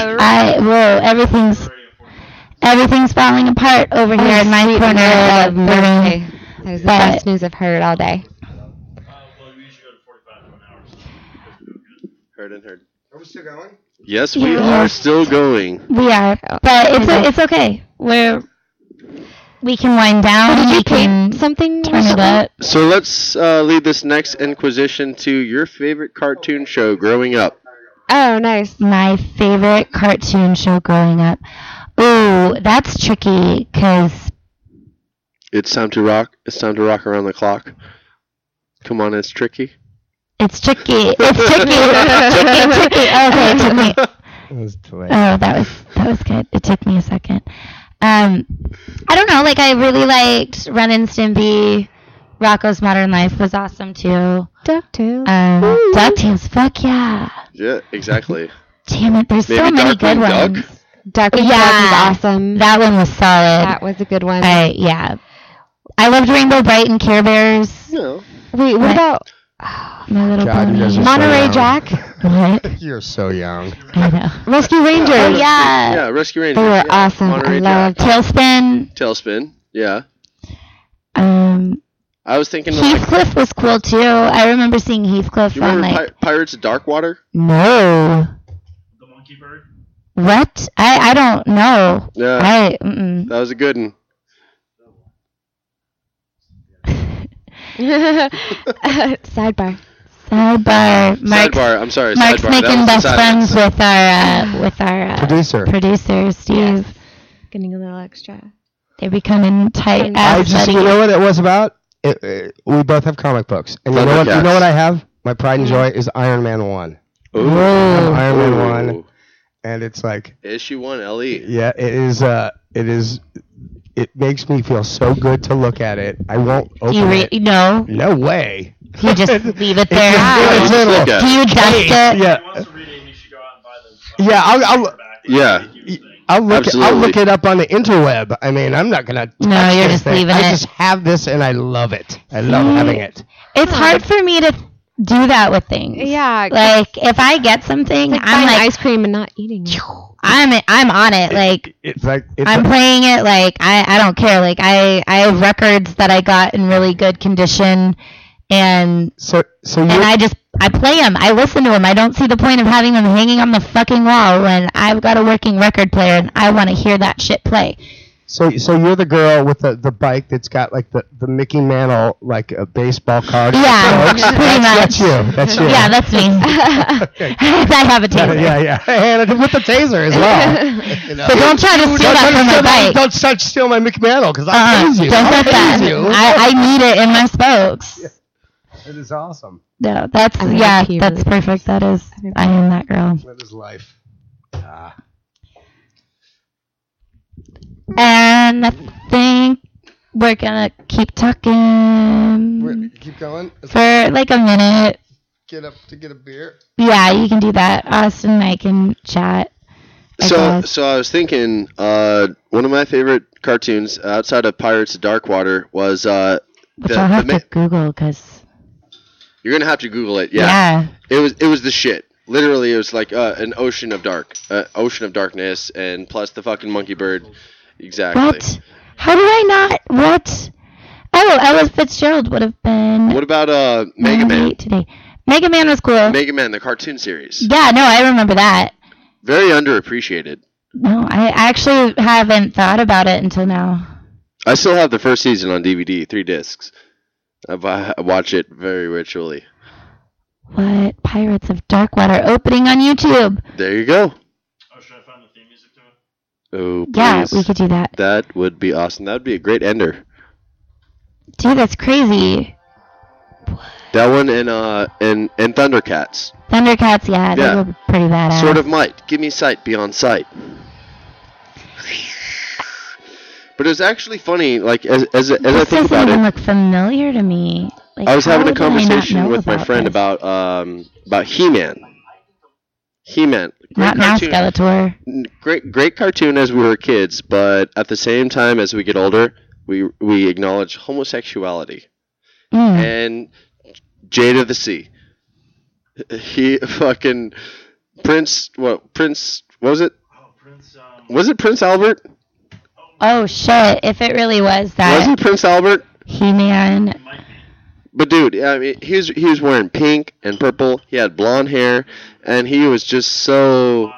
Speaker 4: Everything's falling apart over here in my corner of the room.
Speaker 6: That is the best news I've heard all day.
Speaker 2: Well, we usually go to 45 to 1 hour.
Speaker 7: Heard and heard.
Speaker 5: Are we still going?
Speaker 7: Yes, we are still going.
Speaker 4: We are, but it's okay. We can wind down.
Speaker 6: Did you
Speaker 4: we can
Speaker 6: paint something?
Speaker 4: Turn it up.
Speaker 7: So let's lead this next inquisition to your favorite cartoon show growing up.
Speaker 6: Oh, nice.
Speaker 4: My favorite cartoon show growing up. Ooh, that's tricky, because...
Speaker 7: It's time to rock. It's time to rock around the clock. Come on, it's tricky.
Speaker 4: It's tricky. It's tricky. Okay, it took me...
Speaker 5: It was delayed.
Speaker 4: Oh, that was good. It took me a second. I don't know, like, I really liked Ren and Stimpy. Rocko's Modern Life was awesome, too.
Speaker 6: DuckTales.
Speaker 4: DuckTales, fuck yeah.
Speaker 7: Yeah, exactly.
Speaker 4: Damn it, there's
Speaker 7: Maybe
Speaker 4: so many good
Speaker 7: Darkwing
Speaker 4: ones.
Speaker 7: Duck?
Speaker 6: Darkwing Duck was awesome.
Speaker 4: That one was solid.
Speaker 6: That was a good one.
Speaker 4: Yeah. I loved Rainbow Bright and Care Bears.
Speaker 7: No.
Speaker 6: Wait, what about
Speaker 4: My Little
Speaker 5: God, you
Speaker 4: Pony.
Speaker 5: guys are so
Speaker 6: Monterey
Speaker 5: young.
Speaker 6: Jack?
Speaker 4: What?
Speaker 5: You're so young.
Speaker 4: I know.
Speaker 6: Rescue Rangers.
Speaker 4: Oh, yeah.
Speaker 7: Yeah, Rescue Rangers.
Speaker 6: They were
Speaker 7: yeah.
Speaker 6: awesome.
Speaker 7: Monterey
Speaker 6: I loved
Speaker 7: Jack.
Speaker 4: Tailspin.
Speaker 7: Tailspin. Yeah.
Speaker 4: I
Speaker 7: was thinking of like,
Speaker 4: Heathcliff was cool too. I remember seeing Heathcliff
Speaker 7: you
Speaker 4: on
Speaker 7: remember
Speaker 4: like
Speaker 7: Pirates of Darkwater?
Speaker 4: no.
Speaker 2: The Monkey Bird.
Speaker 4: What? I don't know.
Speaker 7: Yeah.
Speaker 4: Mm-mm.
Speaker 7: That was a good one.
Speaker 6: Sidebar.
Speaker 7: Sidebar. I'm sorry.
Speaker 4: Mark's
Speaker 7: sidebar.
Speaker 4: making best friends with our
Speaker 5: Producer,
Speaker 4: Steve.
Speaker 6: Getting a little extra.
Speaker 4: They're becoming tight
Speaker 5: I
Speaker 4: ass
Speaker 5: just,
Speaker 4: buddies.
Speaker 5: you know what it was about? We both have comic books, and you know what? You know what I have? My pride and joy is Iron Man 1.
Speaker 7: Ooh.
Speaker 5: Iron Man 1, and it's like
Speaker 7: Issue 1 LE.
Speaker 5: yeah, it is. It makes me feel so good to look at it. I won't open it.
Speaker 4: No.
Speaker 5: No way.
Speaker 4: You just leave it there.
Speaker 5: It's
Speaker 7: just
Speaker 5: little.
Speaker 7: look at
Speaker 4: Do you dust it?
Speaker 5: Yeah.
Speaker 2: If he wants to read it, he should go out and buy the.
Speaker 5: Yeah, I'll look
Speaker 7: Absolutely.
Speaker 5: it up on the interweb. I mean, I'm not gonna.
Speaker 4: No,
Speaker 5: touch
Speaker 4: you're
Speaker 5: this
Speaker 4: just
Speaker 5: thing.
Speaker 4: leaving
Speaker 5: I
Speaker 4: it.
Speaker 5: just have this, and I love it. I love having it.
Speaker 4: It's hard for me to do that with things.
Speaker 6: Yeah.
Speaker 4: Like if I get something,
Speaker 6: Like
Speaker 4: I'm
Speaker 6: buying
Speaker 4: like
Speaker 6: ice cream and not eating it.
Speaker 4: I'm on it. Like
Speaker 5: It's like
Speaker 4: I'm playing it. Like I don't care. Like I have records that I got in really good condition, and
Speaker 5: so
Speaker 4: I play them. I listen to them. I don't see the point of having them hanging on the fucking wall when I've got a working record player and I want to hear that shit play.
Speaker 5: So you're the girl with the bike that's got like the Mickey Mantle like a baseball card.
Speaker 4: Yeah,
Speaker 5: Folks.
Speaker 4: pretty
Speaker 5: That's
Speaker 4: much.
Speaker 5: you. That's you.
Speaker 4: Yeah, that's me. I have a taser.
Speaker 5: Yeah. And with the taser as well. You know?
Speaker 4: So don't try to steal that from my bike.
Speaker 5: Don't start steal my Mickey Mantle because I'll tase you.
Speaker 4: Don't
Speaker 5: I'll
Speaker 4: get that.
Speaker 5: tase you.
Speaker 4: I need it in my spokes.
Speaker 5: It is awesome.
Speaker 4: No, that's that's perfect. That is. I am that girl.
Speaker 5: That is life.
Speaker 4: And I think we're gonna keep talking
Speaker 5: Keep going.
Speaker 4: for like a minute.
Speaker 5: Get up to get a beer.
Speaker 4: Yeah, you can do that. Austin and I can chat.
Speaker 7: So I was thinking, one of my favorite cartoons outside of Pirates of Darkwater was
Speaker 4: Which I'll have to Google because.
Speaker 7: You're gonna have to Google it. Yeah. It was the shit. Literally, it was like an ocean of darkness, and plus the fucking monkey bird. Exactly.
Speaker 4: What? How did I not? What? Oh, Ella Fitzgerald would have been.
Speaker 7: What about Mega Man?
Speaker 4: Today. Mega Man was cool.
Speaker 7: Mega Man, the cartoon series.
Speaker 4: Yeah, no, I remember that.
Speaker 7: Very underappreciated.
Speaker 4: No, I actually haven't thought about it until now.
Speaker 7: I still have the first season on DVD, 3 discs. I watch it very ritually.
Speaker 4: What? Pirates of Darkwater opening on YouTube.
Speaker 7: There you go.
Speaker 2: Oh, should I find the theme music to it?
Speaker 7: Oh, please.
Speaker 4: Yeah, we could do that.
Speaker 7: That would be awesome. That would be a great ender.
Speaker 4: Dude, that's crazy. What?
Speaker 7: That one and Thundercats.
Speaker 4: Thundercats, yeah, they were pretty badass.
Speaker 7: Sword of Might. Give me sight beyond sight. But it was actually funny, like as I think about it.
Speaker 4: This doesn't even look familiar to me. Like,
Speaker 7: I was having a conversation with my friend about He-Man. He-Man.
Speaker 4: Not now, Skeletor.
Speaker 7: Great cartoon as we were kids, but at the same time as we get older, we acknowledge homosexuality. And Jade of the Sea. He fucking Prince. What was it?
Speaker 2: Oh, Prince.
Speaker 7: Was it Prince Albert?
Speaker 4: Oh shit! If it really was that.
Speaker 7: Was it Prince Albert?
Speaker 4: He-Man.
Speaker 7: But dude, I mean, he was wearing pink and purple. He had blonde hair, and he was just so.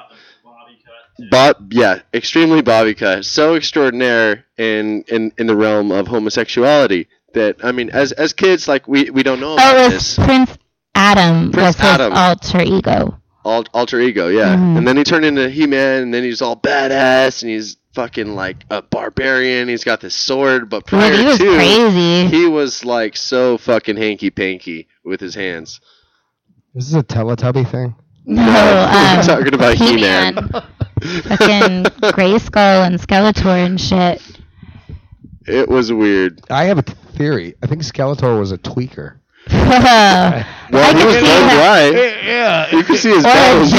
Speaker 7: Extremely bobby cut. So extraordinaire in the realm of homosexuality that, I mean, as kids, like we don't know about this.
Speaker 4: Prince Adam was his alter ego.
Speaker 7: Alter ego, yeah. And then he turned into He-Man, and then he's all badass, and he's fucking like a barbarian. He's got this sword, but prior
Speaker 4: he was
Speaker 7: to,
Speaker 4: crazy.
Speaker 7: He was like so fucking hanky-panky with his hands.
Speaker 5: This is a Teletubby thing?
Speaker 4: No,
Speaker 7: we're talking about He-Man.
Speaker 4: Fucking Grayskull and Skeletor and shit.
Speaker 7: It was weird.
Speaker 5: I have a theory. I think Skeletor was a tweaker.
Speaker 7: Well, he was bone dry.
Speaker 5: Yeah.
Speaker 7: You can see his
Speaker 4: bones.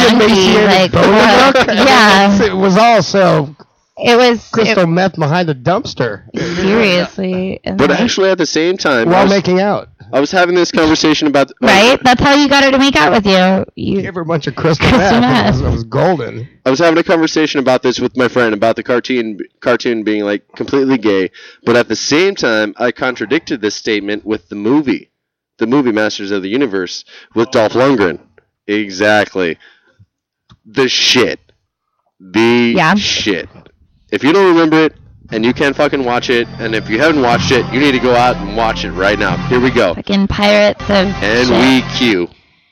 Speaker 4: Yeah.
Speaker 5: It was also
Speaker 4: It was
Speaker 5: crystal meth behind a dumpster.
Speaker 4: Seriously.
Speaker 7: But actually, at the same time,
Speaker 5: while making out.
Speaker 7: I was having this conversation about...
Speaker 4: Right? That's how you got her to make out with you. You
Speaker 5: gave her a bunch of crystal meth. It was golden.
Speaker 7: I was having a conversation about this with my friend, about the cartoon being, like, completely gay. But at the same time, I contradicted this statement with the movie Masters of the Universe, with Dolph Lundgren. Exactly. The shit. Shit. If you don't remember it, and you can't fucking watch it, and if you haven't watched it, you need to go out and watch it right now. Here we go.
Speaker 4: Fucking pirates of
Speaker 7: and
Speaker 4: shit.
Speaker 7: We cue.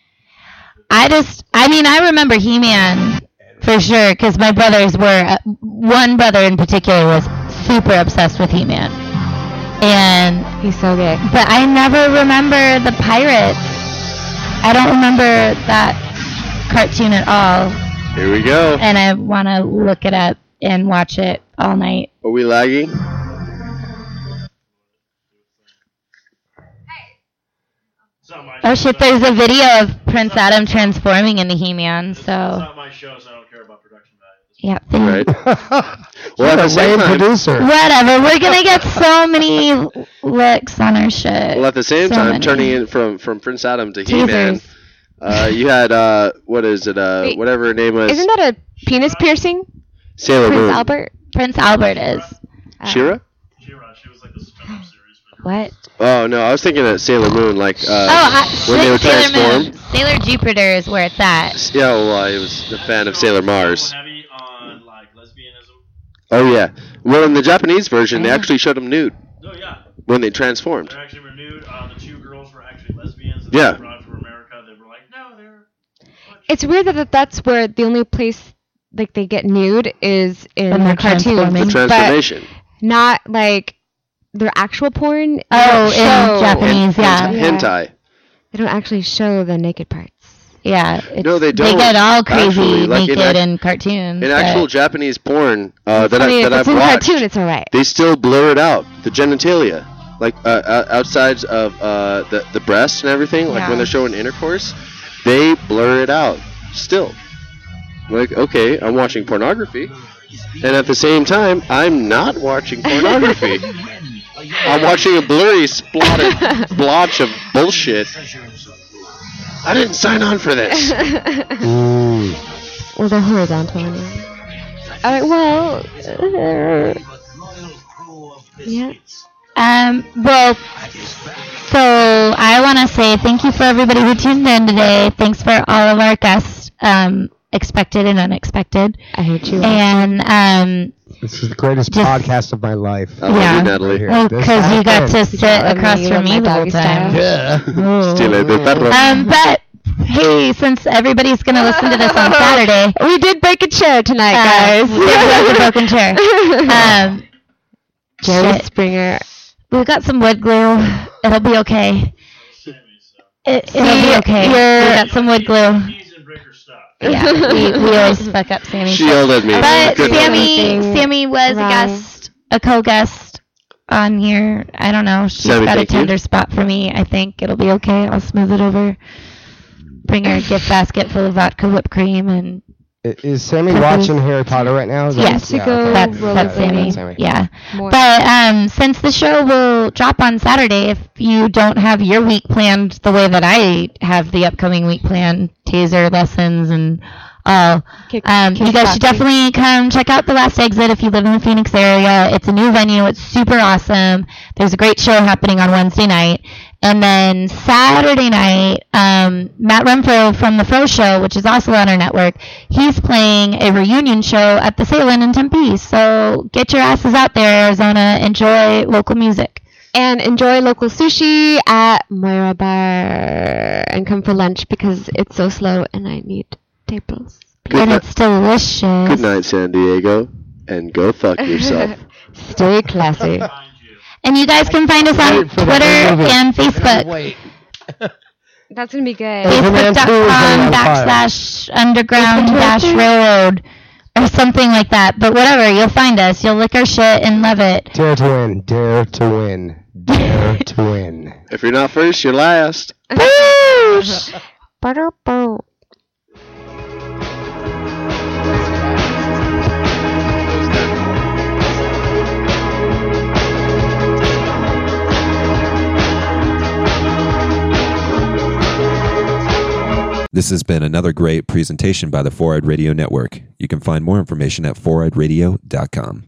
Speaker 4: I remember He-Man for sure, because my brothers were, one brother in particular was super obsessed with He-Man. And
Speaker 6: he's so gay.
Speaker 4: But I never remember the pirates. I don't remember that cartoon at all.
Speaker 7: Here we go.
Speaker 4: And I want to look it up and watch it all night.
Speaker 7: Are we lagging?
Speaker 4: Oh shit, there's a video of Prince Adam transforming into He-Man, so... It's
Speaker 2: not my show, so I don't care about production value.
Speaker 4: Yeah.
Speaker 7: Right. Well, at the same time,
Speaker 5: producer.
Speaker 4: Whatever, we're gonna get so many licks on our shit.
Speaker 7: Well, at the same time, turning in from Prince Adam to He-Man, you had, what is it,
Speaker 6: Wait,
Speaker 7: whatever her name was.
Speaker 6: Isn't that a penis piercing?
Speaker 7: Sailor Moon.
Speaker 6: Albert?
Speaker 4: Prince Albert is.
Speaker 7: Shira?
Speaker 2: Shira, she was like the spin-off series.
Speaker 4: What?
Speaker 7: Oh, no, I was thinking of Sailor Moon, like, when they would
Speaker 4: Sailor
Speaker 7: transform.
Speaker 4: Moon. Sailor Jupiter is where it's at.
Speaker 7: Yeah, well, I was a fan of Sailor Mars.
Speaker 2: Heavy on, like, lesbianism.
Speaker 7: Oh, yeah. Well, in the Japanese version, they actually showed them nude.
Speaker 2: Oh, yeah.
Speaker 7: When they transformed.
Speaker 2: They actually were nude. The two girls were actually lesbians. And
Speaker 7: Yeah.
Speaker 2: they arrived from America. They were like, no, they're...
Speaker 6: It's weird that that's where the only place like they get nude is in
Speaker 4: When
Speaker 6: their
Speaker 4: they're
Speaker 6: cartoons.
Speaker 4: transforming.
Speaker 7: The transformation.
Speaker 6: But not like their actual porn.
Speaker 4: Oh, in
Speaker 6: show.
Speaker 4: Japanese, yeah.
Speaker 7: Hentai.
Speaker 6: They don't actually show the naked parts.
Speaker 4: Yeah.
Speaker 7: No, they don't.
Speaker 4: They get all crazy
Speaker 7: Actually, like
Speaker 4: naked in cartoons.
Speaker 7: In actual Japanese porn that
Speaker 6: if
Speaker 7: I've
Speaker 6: it's in
Speaker 7: watched,
Speaker 6: cartoon, it's alright.
Speaker 7: they still blur it out, the genitalia, like outsides of the breasts and everything. Like when they're showing intercourse, they blur it out still. Like, okay, I'm watching pornography, and at the same time, I'm not watching pornography. I'm watching a blurry splotch of bullshit. I didn't sign on for this.
Speaker 6: Well, they're horizontal anyway. Alright, well... yeah.
Speaker 4: Well, so I want to say thank you for everybody who tuned in today. Thanks for all of our guests, expected and unexpected.
Speaker 6: I hate you.
Speaker 4: And
Speaker 5: this is the greatest podcast of my life.
Speaker 7: I love you, Natalie.
Speaker 4: Well, because you got to sit across from me the whole time.
Speaker 5: Yeah.
Speaker 7: Stile de perro.
Speaker 4: But hey, since everybody's gonna listen to this on Saturday,
Speaker 6: we did break a chair tonight, guys.
Speaker 4: We did break a broken chair.
Speaker 6: Jerry Springer.
Speaker 4: We've got some wood glue. It'll be okay. It'll be okay. We got some wood glue.
Speaker 2: Keys and break her stuff.
Speaker 4: Yeah, we always fuck up Sammy.
Speaker 7: She yelled at me.
Speaker 4: But Sammy was a co-guest on here. I don't know. She's got a tender spot for me. I think it'll be okay. I'll smooth it over. Bring her a gift basket full of vodka whipped cream and.
Speaker 5: Is Sammy watching Harry Potter right now?
Speaker 4: Yes, that's Sammy. Yeah. But since the show will drop on Saturday, if you don't have your week planned the way that I have the upcoming week planned, taser lessons and all, you guys should definitely come check out The Last Exit if you live in the Phoenix area. It's a new venue. It's super awesome. There's a great show happening on Wednesday night. And then Saturday night, Matt Renfro from The Fro Show, which is also on our network, he's playing a reunion show at the Salem in Tempe. So get your asses out there, Arizona. Enjoy local music.
Speaker 6: And enjoy local sushi at Moira Bar. And come for lunch because it's so slow and I need tables.
Speaker 4: And it's delicious.
Speaker 7: Good night, San Diego. And go fuck yourself.
Speaker 6: Stay classy.
Speaker 4: And you guys can find us on Twitter and Facebook.
Speaker 6: That's going to be good.
Speaker 4: Facebook.com/underground-railroad or something like that. But whatever, you'll find us. You'll lick our shit and love it.
Speaker 5: Dare to win. Dare to win. Dare to win.
Speaker 7: If you're not first, you're last.
Speaker 4: Boosh!
Speaker 3: This has been another great presentation by the 4-Eyed Radio Network. You can find more information at 4eyedradio.com.